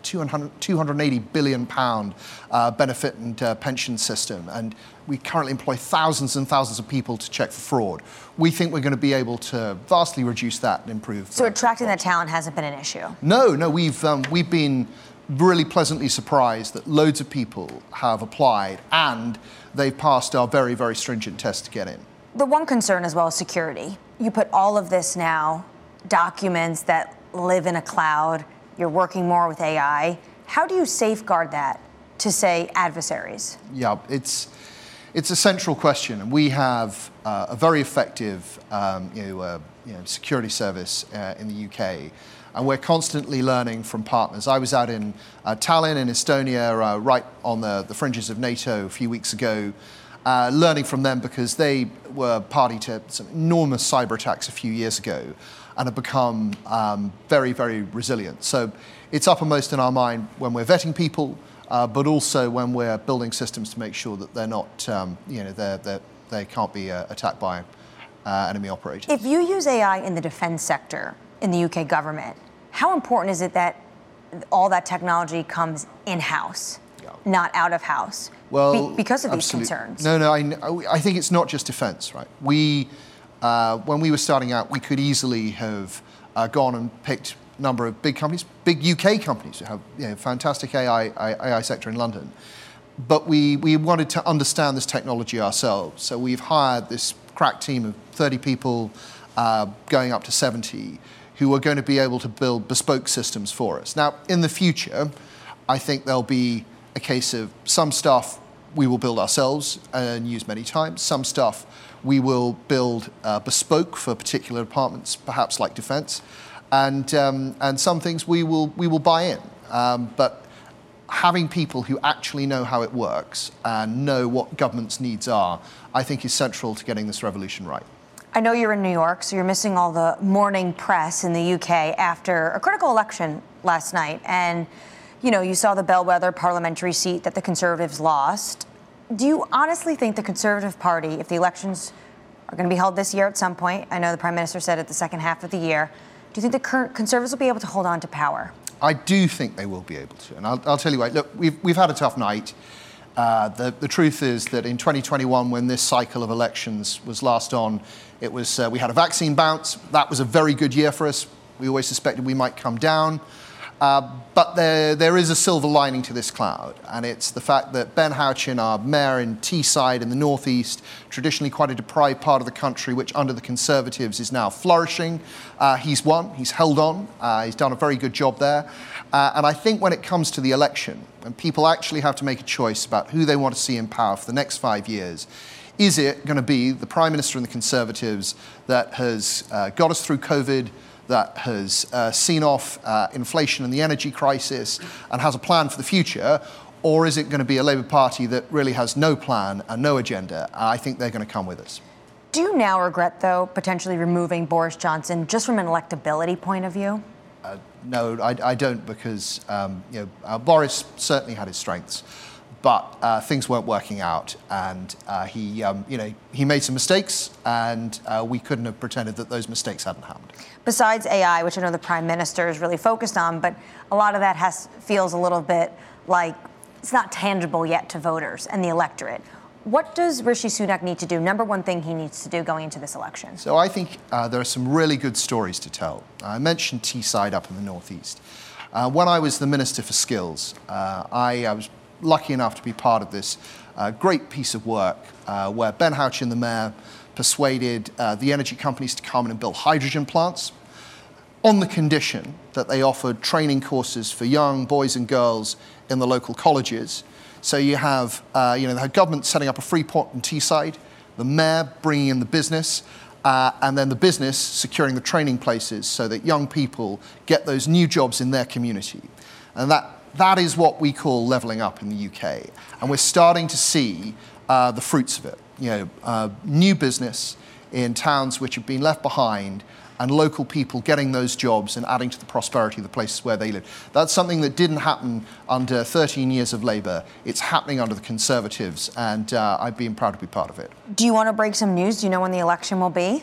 two hundred eighty billion pound uh, benefit and uh, pension system, and we currently employ thousands and thousands of people to check for fraud. We think we're going to be able to vastly reduce that and improve. So attracting that talent hasn't been an issue? No, no, we've um, we've been really pleasantly surprised that loads of people have applied and they've passed our very, very stringent tests to get in. The one concern as well is security. You put all of this now, documents that live in a cloud, you're working more with A I. How do you safeguard that to, say, adversaries? Yeah, it's it's a central question. And we have uh, a very effective um, you know, uh, you know, security service uh, in the U K. And we're constantly learning from partners. I was out in uh, Tallinn in Estonia, uh, right on the, the fringes of NATO a few weeks ago, uh, learning from them because they were party to some enormous cyber attacks a few years ago and have become um, very, very resilient. So it's uppermost in our mind when we're vetting people, uh, but also when we're building systems to make sure that they're not, um, you know, they're, they're, they can't be uh, attacked by uh, enemy operators. If you use A I in the defense sector in the U K government, how important is it that all that technology comes in-house, yeah. not out of house, well, be- because of absolutely. these concerns? No, no, I, I think it's not just defense, right? We, uh, when we were starting out, we could easily have uh, gone and picked a number of big companies, big U K companies who have you know, fantastic A I, A I sector in London. But we, we wanted to understand this technology ourselves. So we've hired this crack team of thirty people, uh, going up to seventy, who are going to be able to build bespoke systems for us. Now, in the future, I think there'll be a case of some stuff we will build ourselves and use many times. Some stuff we will build uh, bespoke for particular departments, perhaps like defense. And, um, and some things we will, we will buy in. Um, but having people who actually know how it works and know what government's needs are, I think is central to getting this revolution right. I know you're in New York, so you're missing all the morning press in the U K after a critical election last night. And, you know, you saw the bellwether parliamentary seat that the Conservatives lost. Do you honestly think the Conservative Party, if the elections are going to be held this year at some point, I know the Prime Minister said at the second half of the year, do you think the current Conservatives will be able to hold on to power? I do think they will be able to. And I'll, I'll tell you what, look, we've, we've had a tough night. Uh, the, the truth is that in twenty twenty-one, when this cycle of elections was last on, it was uh, we had a vaccine bounce. That was a very good year for us. We always suspected we might come down. Uh, but there, there is a silver lining to this cloud, and it's the fact that Ben Houchin, our mayor in Teesside in the northeast, traditionally quite a deprived part of the country, which under the Conservatives is now flourishing. Uh, he's won, he's held on, uh, he's done a very good job there. Uh, and I think when it comes to the election, when people actually have to make a choice about who they want to see in power for the next five years, is it going to be the Prime Minister and the Conservatives that has uh, got us through COVID, that has uh, seen off uh, inflation and the energy crisis and has a plan for the future, or is it going to be a Labour Party that really has no plan and no agenda? I think they're going to come with us. Do you now regret, though, potentially removing Boris Johnson just from an electability point of view? Uh, no, I, I don't, because um, you know, uh, Boris certainly had his strengths, but uh, things weren't working out, and uh, he, um, you know, he made some mistakes, and uh, we couldn't have pretended that those mistakes hadn't happened. Besides A I, which I know the Prime Minister is really focused on, but a lot of that has feels a little bit like it's not tangible yet to voters and the electorate. What does Rishi Sunak need to do? Number one thing he needs to do going into this election? So I think uh, there are some really good stories to tell. I mentioned Teesside up in the northeast. Uh, when I was the Minister for Skills, uh, I, I was lucky enough to be part of this uh, great piece of work uh, where Ben Houchin, the mayor, persuaded uh, the energy companies to come in and build hydrogen plants on the condition that they offered training courses for young boys and girls in the local colleges. So you have, uh, you know, the government setting up a free port in Teesside, the mayor bringing in the business, uh, and then the business securing the training places so that young people get those new jobs in their community. And that that is what we call levelling up in the U K. And we're starting to see uh, the fruits of it. You know, uh, new business in towns which have been left behind, and local people getting those jobs and adding to the prosperity of the places where they live. That's something that didn't happen under thirteen years of Labour. It's happening under the Conservatives, and uh, I've been proud to be part of it. Do you want to break some news? Do you know when the election will be?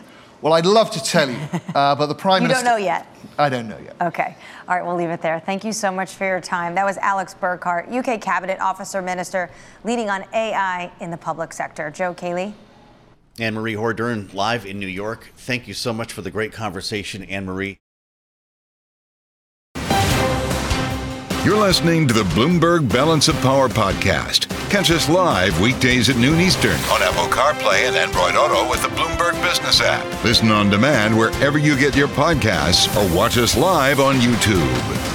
Well, I'd love to tell you, uh, but the Prime You Minister... don't know yet? I don't know yet. Okay. All right, we'll leave it there. Thank you so much for your time. That was Alex Burkhart, U K Cabinet Officer Minister, leading on A I in the public sector. Joe, Kaylee? Anne-Marie Hordern, live in New York. Thank you so much for the great conversation, Anne-Marie. You're listening to the Bloomberg Balance of Power podcast. Catch us live weekdays at noon Eastern on Apple CarPlay and Android Auto with the Bloomberg Business app. Listen on demand wherever you get your podcasts or watch us live on YouTube.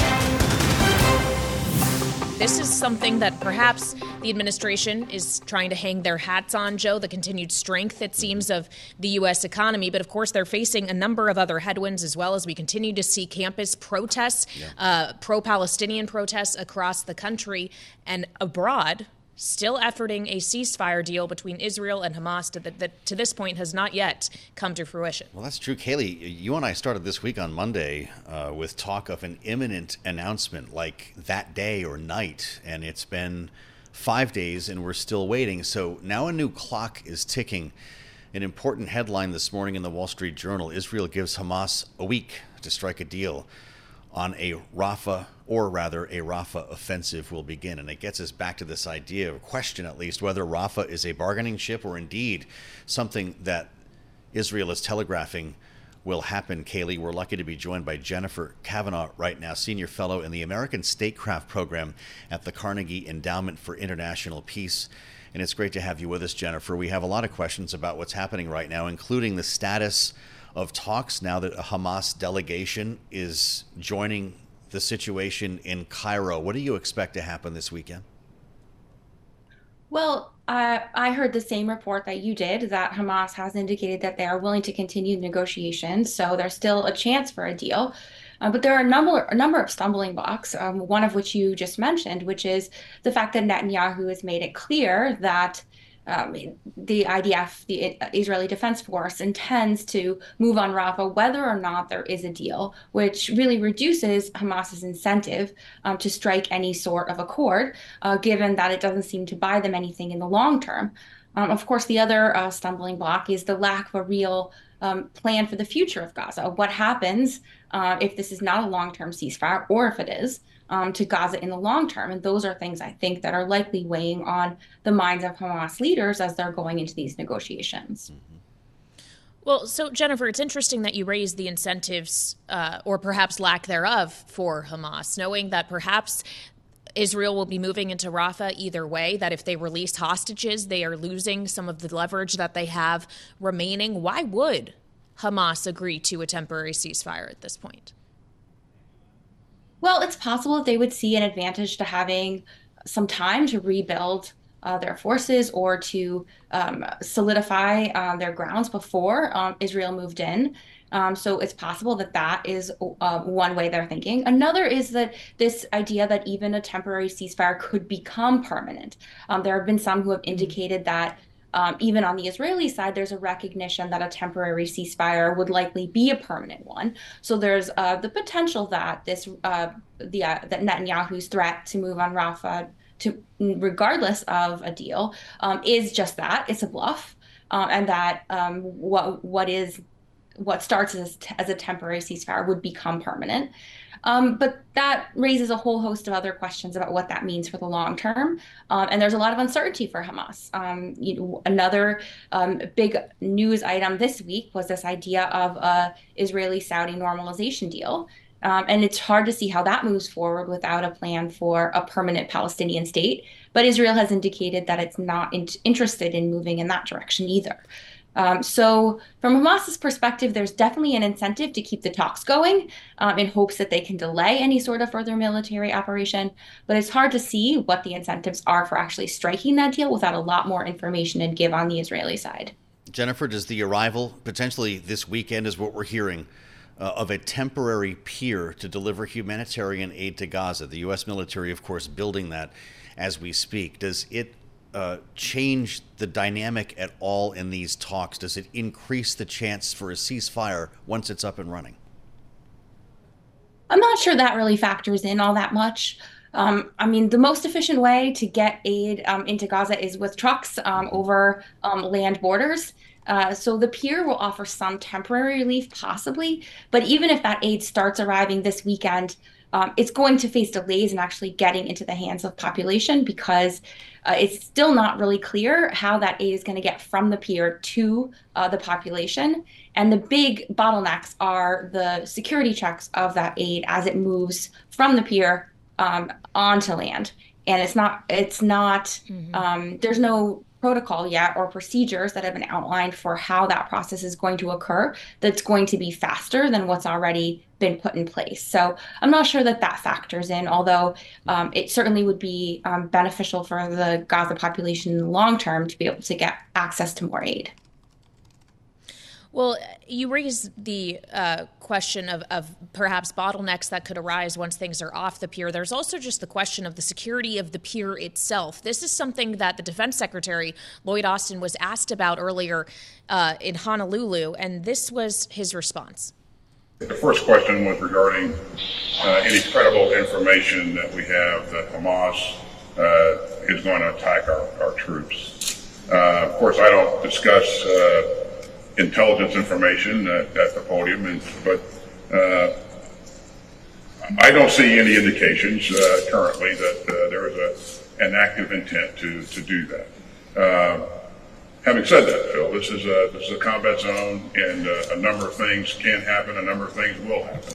This is something that perhaps the administration is trying to hang their hats on, Joe, the continued strength, it seems, of the U S economy. But of course, they're facing a number of other headwinds as well, as we continue to see campus protests, yeah. uh, pro-Palestinian protests across the country and abroad, still efforting a ceasefire deal between Israel and Hamas that, that to this point has not yet come to fruition. Well, that's true. Kaylee, you and I started this week on Monday uh, with talk of an imminent announcement like that day or night, and it's been five days and we're still waiting. So now a new clock is ticking. An important headline this morning in the Wall Street Journal: Israel gives Hamas a week to strike a deal on a Rafah, or rather a Rafah offensive will begin. And it gets us back to this idea, or question at least, whether Rafah is a bargaining chip or indeed something that Israel is telegraphing will happen. Kaylee, we're lucky to be joined by Jennifer Kavanaugh right now, Senior Fellow in the American Statecraft Program at the Carnegie Endowment for International Peace. And it's great to have you with us, Jennifer. We have a lot of questions about what's happening right now, including the status of talks now that a Hamas delegation is joining the situation in Cairo. What do you expect to happen this weekend? Well, uh, I heard the same report that you did, that Hamas has indicated that they are willing to continue negotiations. So there's still a chance for a deal. Uh, but there are a number, a number of stumbling blocks, um, one of which you just mentioned, which is the fact that Netanyahu has made it clear that Um, the I D F, the Israeli Defense Force, intends to move on Rafah whether or not there is a deal, which really reduces Hamas's incentive um, to strike any sort of accord, uh, given that it doesn't seem to buy them anything in the long term. Um, of course, the other uh, stumbling block is the lack of a real um, plan for the future of Gaza. What happens uh, if this is not a long-term ceasefire, or if it is, Um, to Gaza in the long term. And those are things I think that are likely weighing on the minds of Hamas leaders as they're going into these negotiations. Mm-hmm. Well, so Jennifer, it's interesting that you raised the incentives uh, or perhaps lack thereof for Hamas, knowing that perhaps Israel will be moving into Rafah either way, that if they release hostages, they are losing some of the leverage that they have remaining. Why would Hamas agree to a temporary ceasefire at this point? Well, it's possible that they would see an advantage to having some time to rebuild uh, their forces or to um, solidify uh, their grounds before um, Israel moved in. Um, so it's possible that that is uh, one way they're thinking. Another is that this idea that even a temporary ceasefire could become permanent. Um, there have been some who have indicated that Um, even on the Israeli side, there's a recognition that a temporary ceasefire would likely be a permanent one. So there's uh, the potential that this, uh, the uh, that Netanyahu's threat to move on Rafah, to regardless of a deal, um, is just that. It's a bluff, uh, and that um, what what is what starts as, as a temporary ceasefire would become permanent. Um, but that raises a whole host of other questions about what that means for the long term. Um, and there's a lot of uncertainty for Hamas. Um, you know, another um, big news item this week was this idea of a Israeli-Saudi normalization deal. Um, and it's hard to see how that moves forward without a plan for a permanent Palestinian state. But Israel has indicated that it's not in- interested in moving in that direction either. Um, so from Hamas's perspective, there's definitely an incentive to keep the talks going um, in hopes that they can delay any sort of further military operation. But it's hard to see what the incentives are for actually striking that deal without a lot more information to give on the Israeli side. Jennifer, does the arrival potentially this weekend, is what we're hearing, uh, of a temporary pier to deliver humanitarian aid to Gaza, the U S military, of course, building that as we speak, does it Uh, change the dynamic at all in these talks? Does it increase the chance for a ceasefire once it's up and running? I'm not sure that really factors in all that much. Um, I mean, the most efficient way to get aid um, into Gaza is with trucks um, over um, land borders. Uh, so the pier will offer some temporary relief, possibly, but even if that aid starts arriving this weekend, um, it's going to face delays in actually getting into the hands of population because uh, it's still not really clear how that aid is going to get from the pier to uh, the population. And the big bottlenecks are the security checks of that aid as it moves from the pier um, onto land. And it's not, it's not, mm-hmm. um, there's no protocol yet or procedures that have been outlined for how that process is going to occur that's going to be faster than what's already been put in place. So I'm not sure that that factors in, although um, it certainly would be um, beneficial for the Gaza population in the long term to be able to get access to more aid. Well, you raised the uh, question of, of perhaps bottlenecks that could arise once things are off the pier. There's also just the question of the security of the pier itself. This is something that the Defense Secretary, Lloyd Austin, was asked about earlier uh, in Honolulu, and this was his response. The first question was regarding uh, any credible information that we have that Hamas uh, is going to attack our, our troops. Uh, of course, I don't discuss uh, intelligence information at, at the podium, and, but uh, I don't see any indications uh, currently that uh, there is a, an active intent to, to do that. Uh, having said that, Phil, this is a, this is a combat zone, and uh, a number of things can happen, a number of things will happen.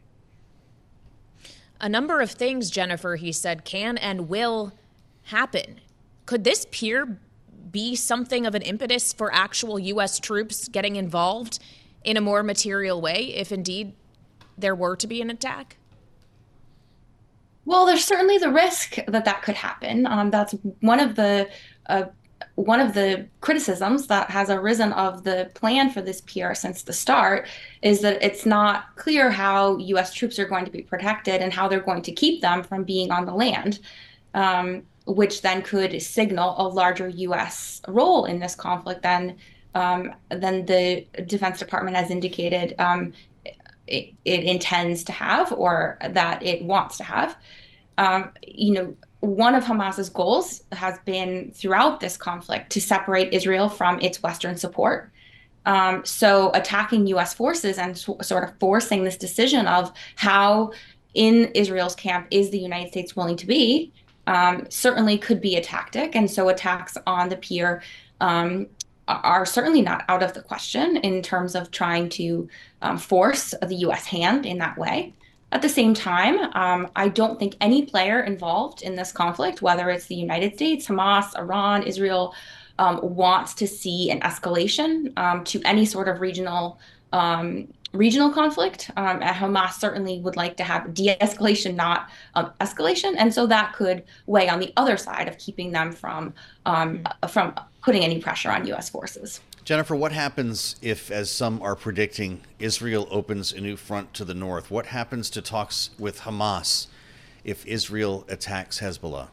A number of things, Jennifer, he said, can and will happen. Could this pier be something of an impetus for actual U S troops getting involved in a more material way if indeed there were to be an attack? Well, there's certainly the risk that that could happen. Um, that's one of the uh, one of the criticisms that has arisen of the plan for this pier since the start is that it's not clear how U S troops are going to be protected and how they're going to keep them from being on the land. Um, which then could signal a larger U S role in this conflict than um, than the Defense Department has indicated um, it, it intends to have or that it wants to have. Um, you know, one of Hamas's goals has been throughout this conflict to separate Israel from its Western support. Um, so attacking U S forces and so, sort of forcing this decision of how in Israel's camp is the United States willing to be Um, certainly could be a tactic. And so attacks on the pier um, are certainly not out of the question in terms of trying to um, force the U S hand in that way. At the same time, um, I don't think any player involved in this conflict, whether it's the United States, Hamas, Iran, Israel, um, wants to see an escalation um, to any sort of regional um regional conflict. Um, and Hamas certainly would like to have de-escalation, not um, escalation. And so that could weigh on the other side of keeping them from um, from putting any pressure on U S forces. Jennifer, what happens if, as some are predicting, Israel opens a new front to the north? What happens to talks with Hamas if Israel attacks Hezbollah?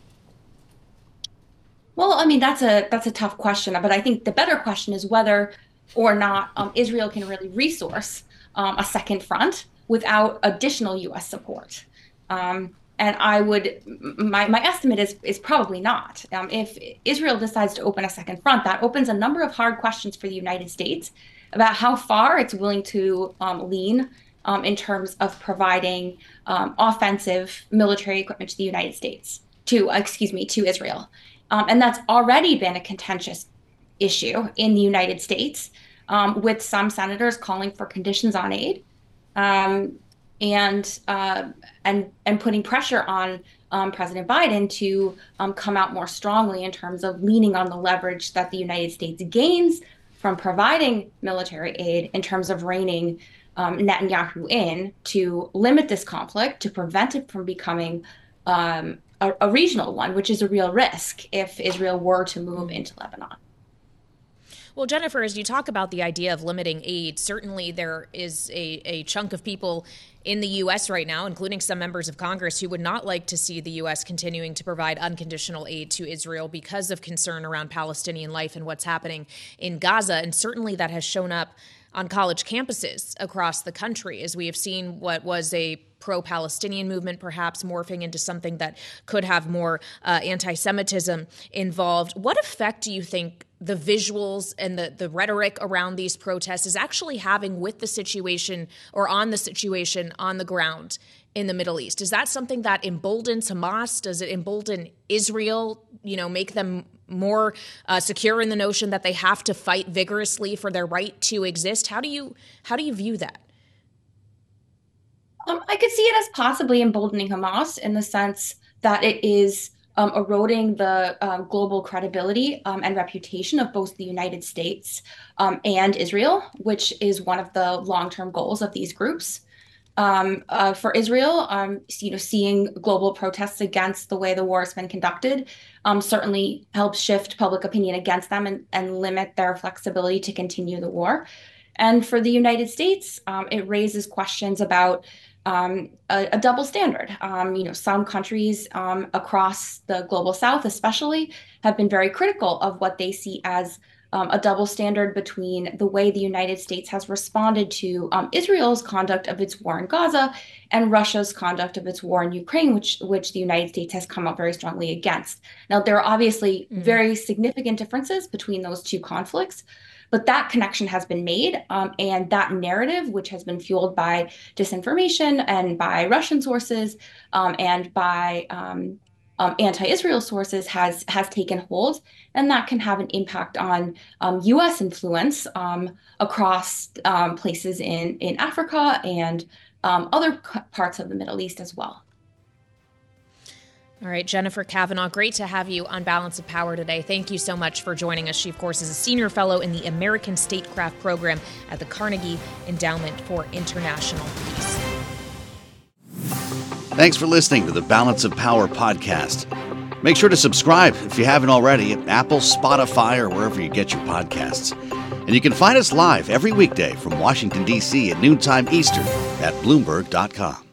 Well, I mean, that's a that's a tough question. But I think the better question is whether or not um, Israel can really resource um, a second front without additional U S support. Um, and I would, my, my estimate is is probably not. Um, if Israel decides to open a second front, that opens a number of hard questions for the United States about how far it's willing to um, lean um, in terms of providing um, offensive military equipment to the United States, to, excuse me, to Israel. Um, and that's already been a contentious issue in the United States, um, with some senators calling for conditions on aid, um, and uh, and and putting pressure on um, President Biden to um, come out more strongly in terms of leaning on the leverage that the United States gains from providing military aid in terms of reining um, Netanyahu in to limit this conflict, to prevent it from becoming um, a, a regional one, which is a real risk if Israel were to move into Lebanon. Well, Jennifer, as you talk about the idea of limiting aid, certainly there is a, a chunk of people in the U S right now, including some members of Congress, who would not like to see the U S continuing to provide unconditional aid to Israel because of concern around Palestinian life and what's happening in Gaza. And certainly that has shown up on college campuses across the country, as we have seen what was a pro-Palestinian movement perhaps morphing into something that could have more uh, anti-Semitism involved. What effect do you think the visuals and the, the rhetoric around these protests is actually having with the situation or on the situation on the ground in the Middle East? Is that something that emboldens Hamas? Does it embolden Israel, you know, make them more uh, secure in the notion that they have to fight vigorously for their right to exist? How do you how do you view that? Um, I could see it as possibly emboldening Hamas in the sense that it is um, eroding the um, global credibility um, and reputation of both the United States um, and Israel, which is one of the long-term goals of these groups. Um, uh, for Israel, um, you know, seeing global protests against the way the war has been conducted um, certainly helps shift public opinion against them and, and limit their flexibility to continue the war. And for the United States, um, it raises questions about Um, a, a double standard. Um, you know, some countries um, across the global south especially have been very critical of what they see as um, a double standard between the way the United States has responded to um, Israel's conduct of its war in Gaza and Russia's conduct of its war in Ukraine, which which the United States has come out very strongly against. Now, there are obviously mm-hmm. very significant differences between those two conflicts, but that connection has been made, um, and that narrative, which has been fueled by disinformation and by Russian sources um, and by um, um, anti-Israel sources, has has taken hold, and that can have an impact on um, U S influence um, across um, places in in Africa and um, other parts of the Middle East as well. All right, Jennifer Cavanaugh, great to have you on Balance of Power today. Thank you so much for joining us. She, of course, is a senior fellow in the American Statecraft Program at the Carnegie Endowment for International Peace. Thanks for listening to the Balance of Power podcast. Make sure to subscribe if you haven't already at Apple, Spotify, or wherever you get your podcasts. And you can find us live every weekday from Washington, D C at noontime Eastern at Bloomberg dot com.